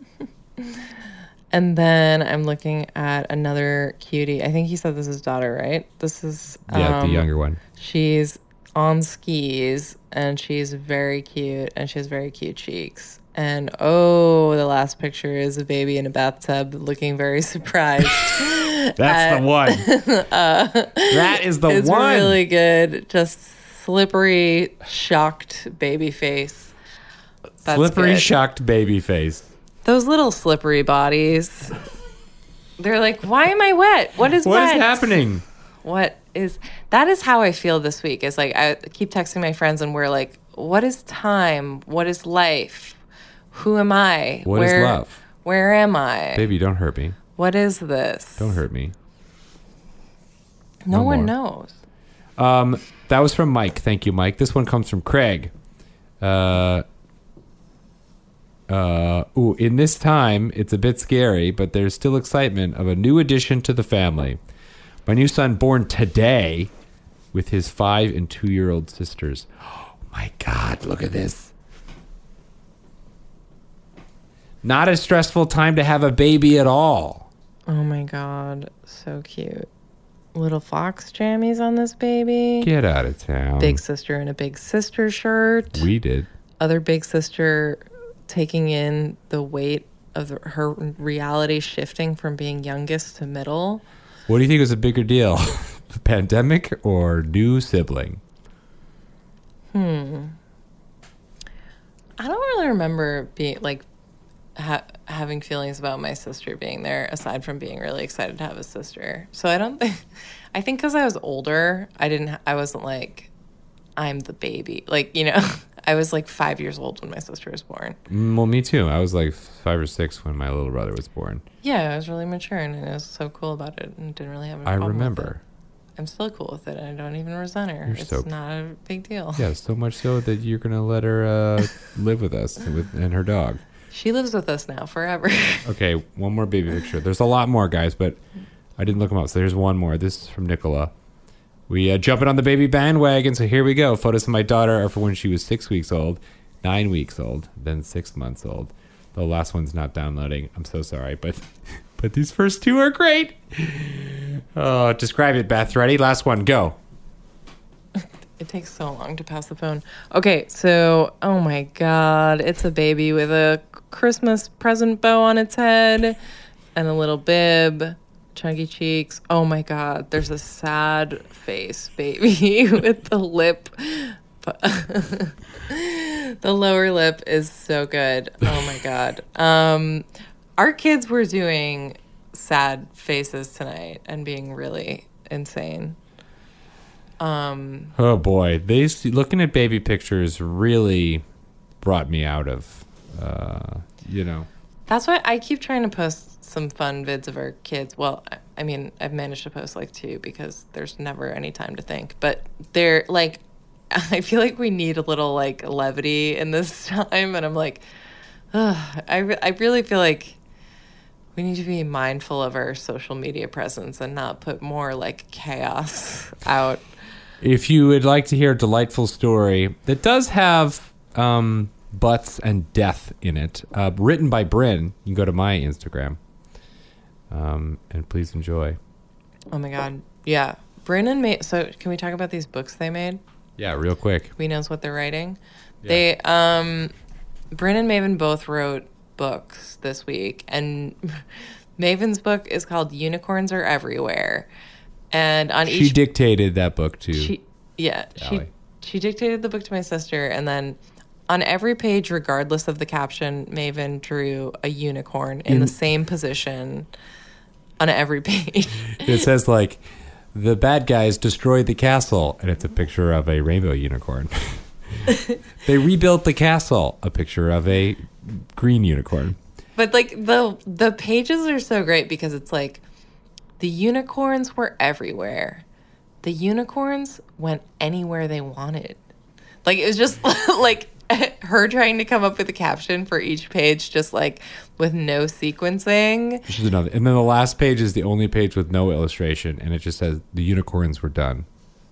And then I'm looking at another cutie. I think he said this is daughter, right? This is... the younger one. She's on skis, and she's very cute, and she has very cute cheeks. And, the last picture is a baby in a bathtub looking very surprised. That's the one. That is the one. It's really good. Just slippery, shocked baby face. That's slippery, good. shocked baby face. Those little slippery bodies. They're like, why am I wet? What is happening? That is how I feel this week. Is like, I keep texting my friends and we're like, what is time? What is life? Who am I? What is love? Where am I? Baby, don't hurt me. What is this? Don't hurt me. No one knows. That was from Mike. Thank you, Mike. This one comes from Craig. In this time, it's a bit scary, but there's still excitement of a new addition to the family. My new son born today with his 5 and 2-year-old sisters. Oh my God, look at this. Not a stressful time to have a baby at all. Oh my God, so cute. Little fox jammies on this baby. Get out of town. Big sister in a big sister shirt. We did. Other big sister taking in the weight of her reality shifting from being youngest to middle. What do you think was a bigger deal? The pandemic or new sibling? I don't really remember being like having feelings about my sister being there, aside from being really excited to have a sister. So I think because I was older, I wasn't like, I'm the baby. Like, I was like 5 years old when my sister was born. Well, me too. I was like 5 or 6 when my little brother was born. Yeah, I was really mature, and I was so cool about it, and didn't really have a problem. I remember. With it. I'm still cool with it, and I don't even resent her. It's not a big deal. Yeah, so much so that you're going to let her live with us and her dog. She lives with us now forever. Okay, one more baby picture. There's a lot more, guys, but I didn't look them up, so here's one more. This is from Nicola. We jumping on the baby bandwagon, so here we go. Photos of my daughter are from when she was 6 weeks old, 9 weeks old, then 6 months old. The last one's not downloading. I'm so sorry, but these first 2 are great. Oh, describe it, Beth. Ready? Last one. Go. It takes so long to pass the phone. Okay, so, oh my God, it's a baby with a Christmas present bow on its head. and a little bib, chunky cheeks. Oh my God, there's a sad face baby with the lip. The lower lip is so good. Oh my God. Our kids were doing sad faces tonight and being really insane. Oh boy, looking at baby pictures really brought me out of, That's why I keep trying to post some fun vids of our kids. Well, I mean, I've managed to post like 2 because there's never any time to think. But they're like, I feel like we need a little like levity in this time, and I'm like, I really feel like we need to be mindful of our social media presence and not put more like chaos out. If you would like to hear a delightful story that does have butts and death in it, written by Bryn, you can go to my Instagram, and please enjoy. Oh my God, yeah, Bryn and May. So can we talk about these books they made? Yeah, real quick. We knows what they're writing. Yeah. They, Bryn and Maven both wrote books this week, and Maven's book is called Unicorns Are Everywhere, and on she dictated that book to she dictated the book to my sister, and then on every page, regardless of the caption, Maven drew a unicorn in the same position on every page. It says like, the bad guys destroyed the castle, and it's a picture of a rainbow unicorn. They rebuilt the castle, a picture of a green unicorn. But like the pages are so great because it's like the unicorns were everywhere. The unicorns went anywhere they wanted. Like it was just like her trying to come up with a caption for each page, just like with no sequencing. This is another. And then the last page is the only page with no illustration, and it just says the unicorns were done.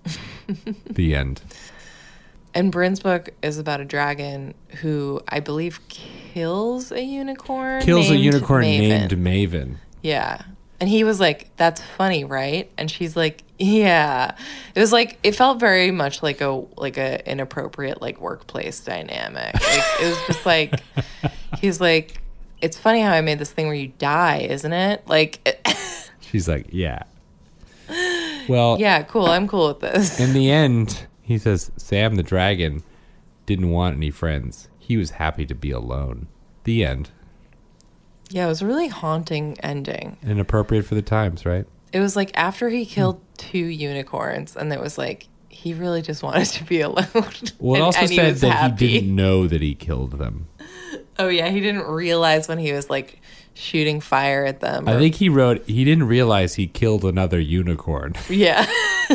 The end. And Bryn's book is about a dragon who I believe kills a unicorn. Named Maven. Yeah. And he was like, "That's funny, right?" And she's like, "Yeah." It was like, it felt very much like a inappropriate like workplace dynamic. Like, it was just like, he's like, "It's funny how I made this thing where you die, isn't it?" Like, she's like, "Yeah." Well, yeah, cool. I'm cool with this. In the end, he says Sam the dragon didn't want any friends. He was happy to be alone. The end. Yeah, it was a really haunting ending. Inappropriate for the times, right? It was like after he killed 2 unicorns, and it was like he really just wanted to be alone. Well, it also said that he didn't know that he killed them. Oh, yeah, he didn't realize when he was like shooting fire at them. I think he wrote, he didn't realize he killed another unicorn. Yeah.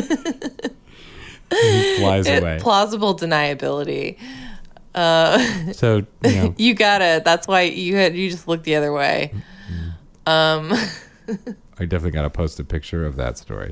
He flies away. Plausible deniability. So, you know. You gotta, that's why you just looked the other way. I definitely gotta post a picture of that story.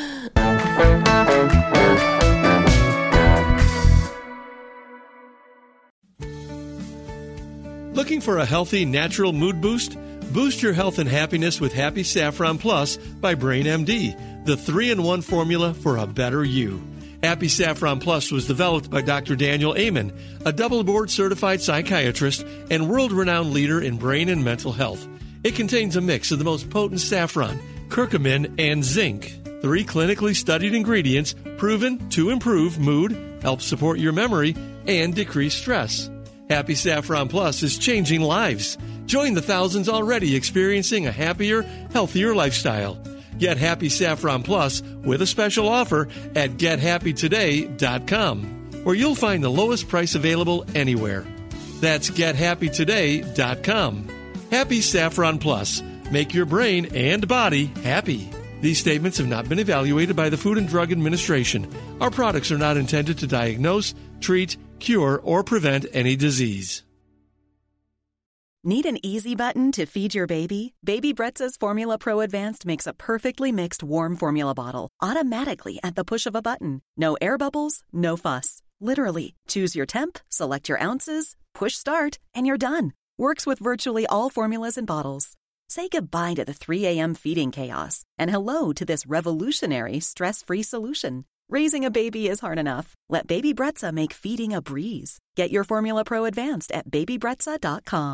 Looking for a healthy, natural mood boost? Boost your health and happiness with Happy Saffron Plus by Brain MD, the 3-in-1 formula for a better you. Happy Saffron Plus was developed by Dr. Daniel Amen, a double board-certified psychiatrist and world-renowned leader in brain and mental health. It contains a mix of the most potent saffron, curcumin, and zinc, 3 clinically studied ingredients proven to improve mood, help support your memory, and decrease stress. Happy Saffron Plus is changing lives. Join the thousands already experiencing a happier, healthier lifestyle. Get Happy Saffron Plus with a special offer at gethappytoday.com, where you'll find the lowest price available anywhere. That's gethappytoday.com. Happy Saffron Plus. Make your brain and body happy. These statements have not been evaluated by the Food and Drug Administration. Our products are not intended to diagnose, treat, cure, or prevent any disease. Need an easy button to feed your baby? Baby Brezza's Formula Pro Advanced makes a perfectly mixed warm formula bottle automatically at the push of a button. No air bubbles, no fuss. Literally, choose your temp, select your ounces, push start, and you're done. Works with virtually all formulas and bottles. Say goodbye to the 3 a.m. feeding chaos and hello to this revolutionary stress-free solution. Raising a baby is hard enough. Let Baby Brezza make feeding a breeze. Get your Formula Pro Advanced at babybrezza.com.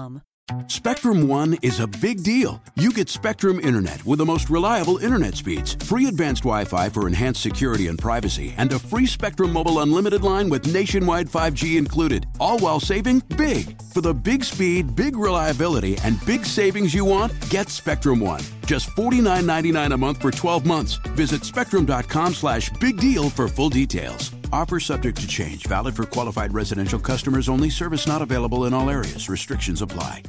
Spectrum One is a big deal. You get Spectrum Internet with the most reliable internet speeds, free advanced Wi-Fi for enhanced security and privacy, and a free Spectrum Mobile Unlimited line with nationwide 5G included, all while saving big. For the big speed, big reliability, and big savings you want, get Spectrum One. Just $49.99 a month for 12 months. Visit spectrum.com/big deal for full details. Offer subject to change. Valid for qualified residential customers only. Service not available in all areas. Restrictions apply.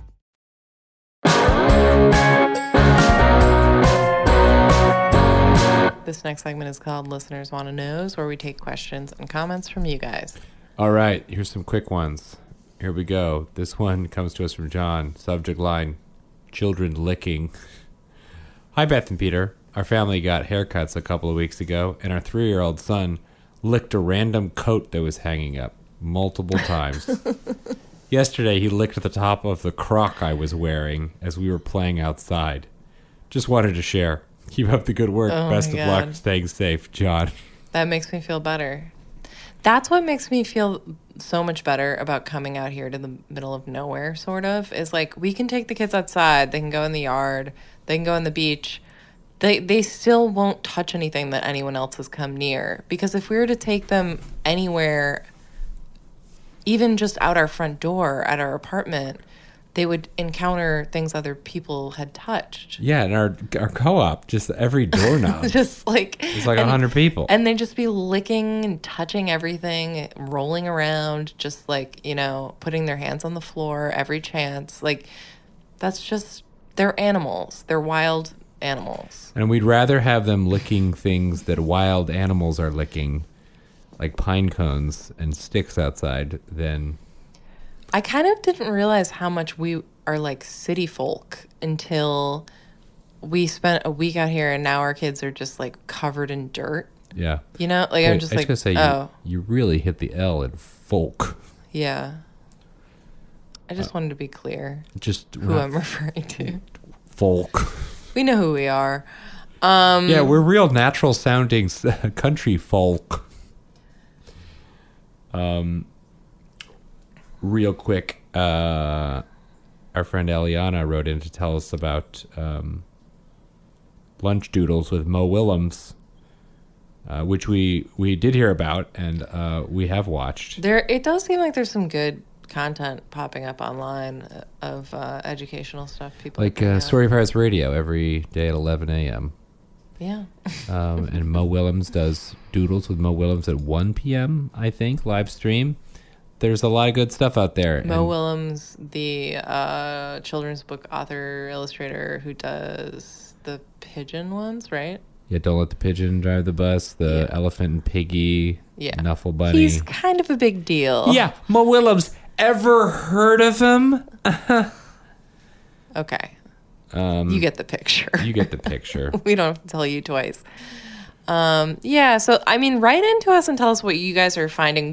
This next segment is called Listeners Want to Knows, where we take questions and comments from you guys. All right, here's some quick ones. Here we go. This one comes to us from John. Subject line, children licking. Hi, Beth and Peter. Our family got haircuts a couple of weeks ago, and our 3-year-old son licked a random coat that was hanging up multiple times. Yesterday, he licked the top of the croc I was wearing as we were playing outside. Just wanted to share. Keep up the good work. Best of luck. Staying safe, John. That makes me feel better. That's what makes me feel so much better about coming out here to the middle of nowhere, sort of, is like we can take the kids outside. They can go in the yard. They can go on the beach. They still won't touch anything that anyone else has come near. Because if we were to take them anywhere, even just out our front door at our apartment, they would encounter things other people had touched. Yeah, and our co-op, just every doorknob. Just like... It's like 100 people. And they'd just be licking and touching everything, rolling around, just like, you know, putting their hands on the floor every chance. Like, that's just... They're animals. They're wild animals. And we'd rather have them licking things that wild animals are licking, like pine cones and sticks outside, than... I kind of didn't realize how much we are like city folk until we spent a week out here, and now our kids are just like covered in dirt. Yeah. You know, like I'm just like, gonna say, oh. You really hit the L in folk. Yeah. I just wanted to be clear. Just who I'm referring to. Folk. We know who we are. Yeah, we're real natural sounding country folk. Real quick, our friend Eliana wrote in to tell us about Lunch Doodles with Mo Willems, which we did hear about and we have watched. It does seem like there's some good content popping up online of educational stuff. People like Story Pirates Radio every day at 11 a.m. Yeah. And Mo Willems does Doodles with Mo Willems at 1 p.m., I think, live stream. There's a lot of good stuff out there. Mo Willems, the children's book author, illustrator who does the pigeon ones, right? Yeah, Don't Let the Pigeon Drive the Bus, the Elephant and Piggy, Nuffle Bunny. He's kind of a big deal. Yeah, Mo Willems. Ever heard of him? Okay. You get the picture. You get the picture. We don't have to tell you twice. Yeah, so, I mean, write into us and tell us what you guys are finding.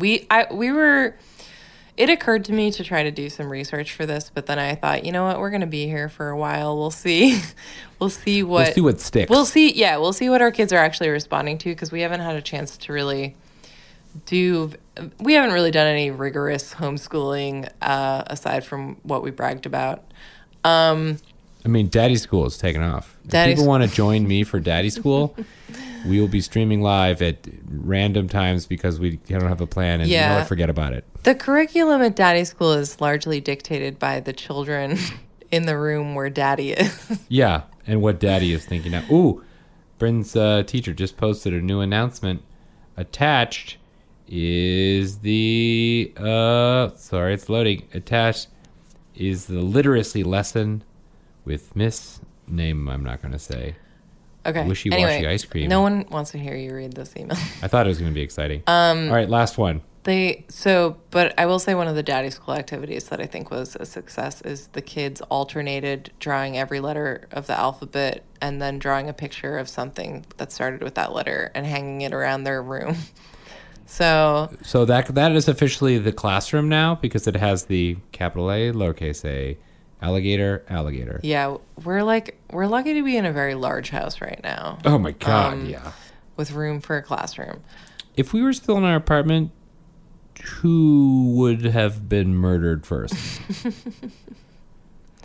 It occurred to me to try to do some research for this, but then I thought, you know what, we're going to be here for a while. We'll see. We'll see what sticks. We'll see what our kids are actually responding to, because we haven't had a chance to really we haven't really done any rigorous homeschooling aside from what we bragged about. I mean, Daddy School is taking off. If people want to join me for Daddy School, we will be streaming live at random times because we don't have a plan, and you know what, forget about it. The curriculum at Daddy School is largely dictated by the children in the room where Daddy is. Yeah, and what Daddy is thinking now. Ooh, Bryn's teacher just posted a new announcement. Attached is the... sorry, it's loading. Attached is the literacy lesson with Miss... Name I'm not going to say. Okay. Wishy-washy ice cream. No one wants to hear you read this email. I thought it was going to be exciting. All right, last one. But I will say one of the Daddy School activities that I think was a success is the kids alternated drawing every letter of the alphabet and then drawing a picture of something that started with that letter and hanging it around their room. So that is officially the classroom now, because it has the capital A, lowercase a, alligator. Yeah, we're lucky to be in a very large house right now. Oh my God, yeah. With room for a classroom. If we were still in our apartment, who would have been murdered first?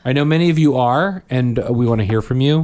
I know many of you are, and we want to hear from you.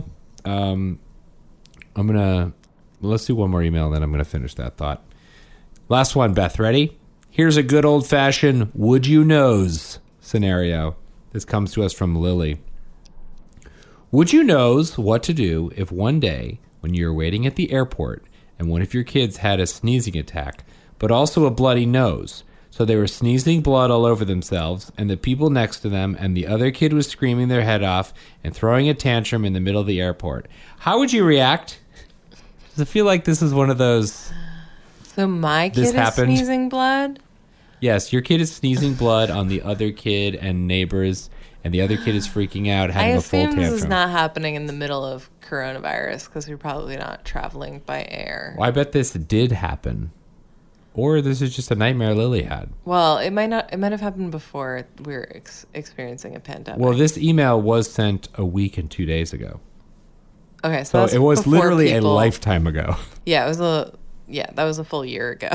Let's do one more email, then I'm going to finish that thought. Last one, Beth, ready? Here's a good old-fashioned would you knows scenario. This comes to us from Lily. Would you knows what to do if one day when you're waiting at the airport and one of your kids had a sneezing attack, but also a bloody nose? So they were sneezing blood all over themselves, and the people next to them, and the other kid was screaming their head off and throwing a tantrum in the middle of the airport. How would you react? Does it feel like this is one of those... So my kid is sneezing blood? Yes, your kid is sneezing blood on the other kid and neighbors, and the other kid is freaking out, having a full tantrum. I assume this is not happening in the middle of coronavirus because we're probably not traveling by air. Well, I bet this did happen. Or this is just a nightmare Lily had. Well, it might not. It might have happened before we were experiencing a pandemic. Well, this email was sent a week and 2 days ago. Okay, so it was literally a lifetime ago. Yeah, that was a full year ago.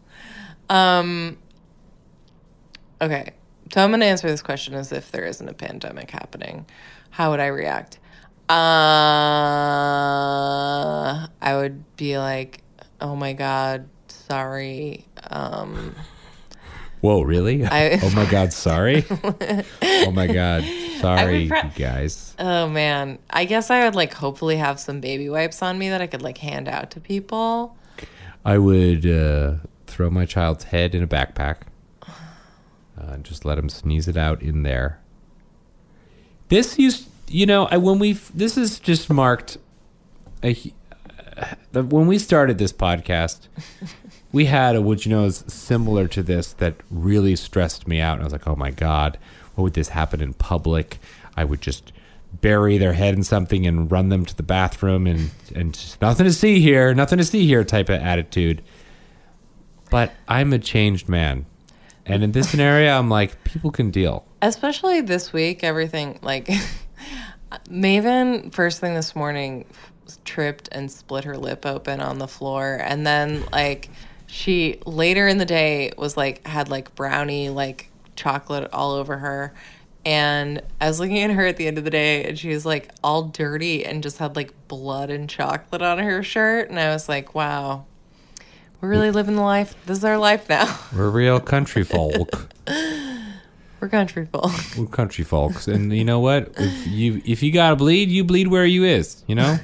Okay, so I'm going to answer this question as if there isn't a pandemic happening. How would I react? I would be like, oh my God, sorry. Whoa, really? Oh my God, sorry? Oh my God, sorry, you guys. Oh man. I guess I would like hopefully have some baby wipes on me that I could like hand out to people. I would throw my child's head in a backpack. Just let him sneeze it out in there. This has just marked when we started this podcast, we had a would you knows similar to this that really stressed me out. And I was like, oh my God, what would this happen in public? I would just bury their head in something and run them to the bathroom and just nothing to see here type of attitude. But I'm a changed man. And in this scenario, I'm like, people can deal. Especially this week, everything, like, Maven, first thing this morning, tripped and split her lip open on the floor. And then, like, she, later in the day, was, like, had, like, brownie, like, chocolate all over her. And I was looking at her at the end of the day, and she was, like, all dirty and just had, like, blood and chocolate on her shirt. And I was like, wow. We're really living the life. This is our life now. We're real country folk. We're country folk. We're country folks. And you know what? If you gotta bleed, you bleed where you is, you know?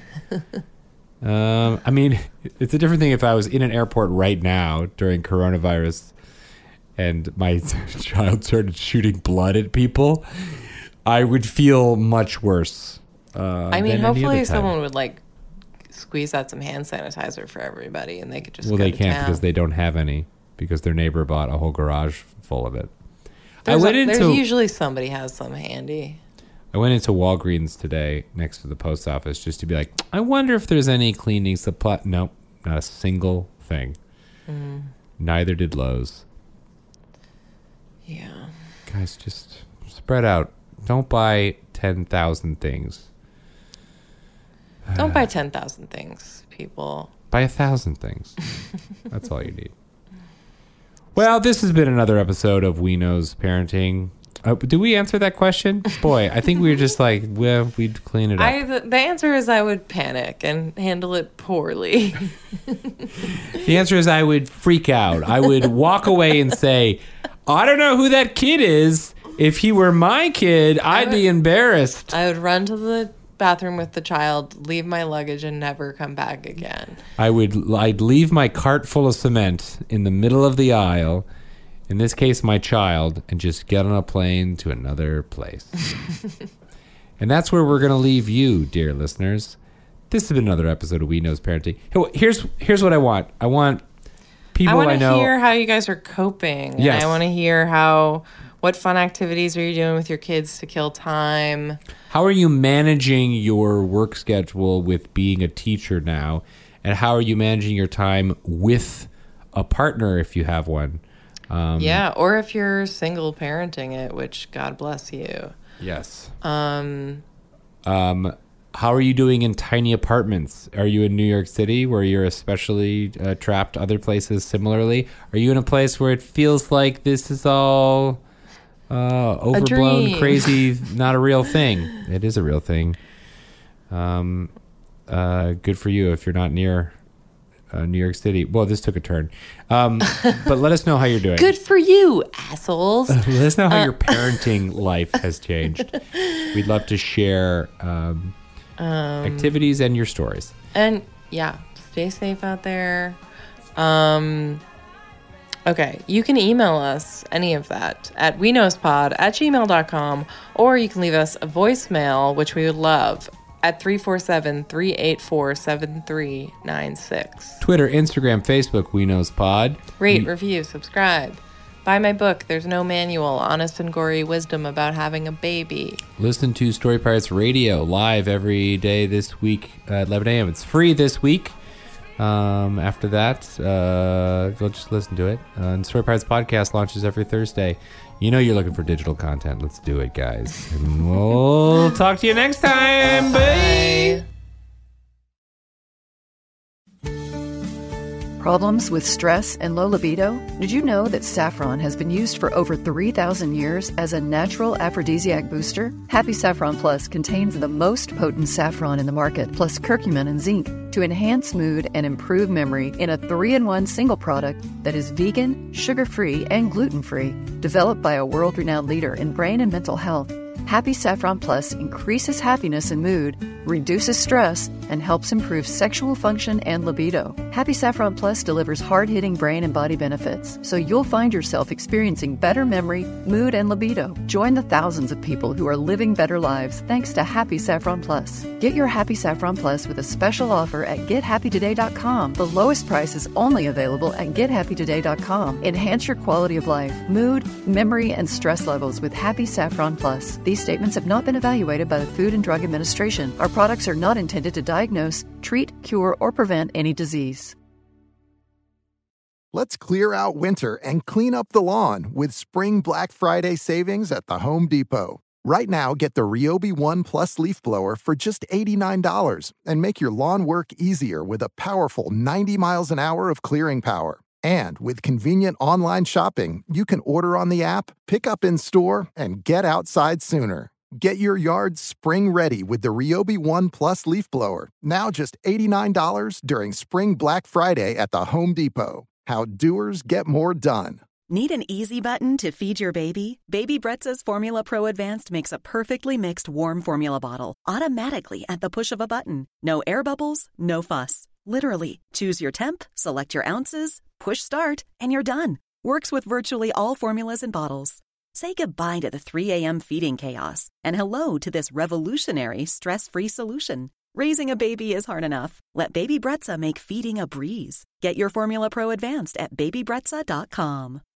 I mean, it's a different thing if I was in an airport right now during coronavirus and my child started shooting blood at people. I would feel much worse. I mean, hopefully someone would, like, squeeze out some hand sanitizer for everybody and they could just they can't because they don't have any because their neighbor bought a whole garage full of it. There's usually somebody has some handy. I went into Walgreens today next to the post office just to be like, I wonder if there's any cleaning supply. Nope, not a single thing. Neither did Lowe's. Yeah. Guys, just spread out. Don't buy 10,000 things. Don't buy 10,000 things, people. Buy 1,000 things. That's all you need. Well, this has been another episode of We Knows Parenting. Do we answer that question? Boy, I think we were just like, well, we'd clean it up. The answer is I would panic and handle it poorly. The answer is I would freak out. I would walk away and say, I don't know who that kid is. If he were my kid, I'd be embarrassed. I would run to the bathroom with the child, leave my luggage, and never come back again. I'd leave my cart full of cement in the middle of the aisle, in this case my child, and just get on a plane to another place. And that's where we're going to leave you, dear listeners. This has been another episode of We Knows Parenting. Here's what I want. I want people I know. I want to hear how you guys are coping. Yes. And I want to hear what fun activities are you doing with your kids to kill time? How are you managing your work schedule with being a teacher now? And how are you managing your time with a partner if you have one? Or if you're single parenting it, which God bless you. Yes. How are you doing in tiny apartments? Are you in New York City where you're especially trapped? Other places similarly? Are you in a place where it feels like this is all overblown, crazy, not a real thing. It is a real thing. Good for you if you're not near New York City. Well, this took a turn. But let us know how you're doing. Good for you, assholes. Let us know how your parenting life has changed. We'd love to share activities and your stories. And yeah, stay safe out there. Okay, you can email us any of that at weknowspod@gmail.com, or you can leave us a voicemail, which we would love, at 347-384-7396. Twitter, Instagram, Facebook, We Knows Pod. Rate, review, subscribe. Buy my book, There's No Manual, Honest and Gory Wisdom About Having a Baby. Listen to Story Pirates Radio live every day this week at 11 a.m. It's free this week. After that, you'll just listen to it. And Story Pirates Podcast launches every Thursday. You know you're looking for digital content. Let's do it, guys. And we'll talk to you next time. Bye. Problems with stress and low libido? Did you know that saffron has been used for over 3,000 years as a natural aphrodisiac booster? Happy Saffron Plus contains the most potent saffron in the market, plus curcumin and zinc, to enhance mood and improve memory in a 3-in-1 single product that is vegan, sugar-free, and gluten-free. Developed by a world-renowned leader in brain and mental health, Happy Saffron Plus increases happiness and mood, reduces stress, and helps improve sexual function and libido. Happy Saffron Plus delivers hard-hitting brain and body benefits, so you'll find yourself experiencing better memory, mood, and libido. Join the thousands of people who are living better lives thanks to Happy Saffron Plus. Get your Happy Saffron Plus with a special offer at GetHappyToday.com. The lowest price is only available at GetHappyToday.com. Enhance your quality of life, mood, memory, and stress levels with Happy Saffron Plus. These statements have not been evaluated by the Food and Drug Administration. Our products are not intended to diagnose, treat, cure, or prevent any disease. Let's clear out winter and clean up the lawn with Spring Black Friday savings at the Home Depot. Right now, get the Ryobi One Plus leaf blower for just $89 and make your lawn work easier with a powerful 90 miles an hour of clearing power. And with convenient online shopping, you can order on the app, pick up in store, and get outside sooner. Get your yard spring ready with the Ryobi One Plus leaf blower, now just $89 during Spring Black Friday at the Home Depot. How doers get more done. Need an easy button to feed your baby? Baby Brezza's Formula Pro Advanced makes a perfectly mixed warm formula bottle automatically at the push of a button. No air bubbles, no fuss. Literally, choose your temp, select your ounces, push start, and you're done. Works with virtually all formulas and bottles. Say goodbye to the 3 a.m. feeding chaos and hello to this revolutionary stress-free solution. Raising a baby is hard enough. Let Baby Brezza make feeding a breeze. Get your Formula Pro Advanced at babybrezza.com.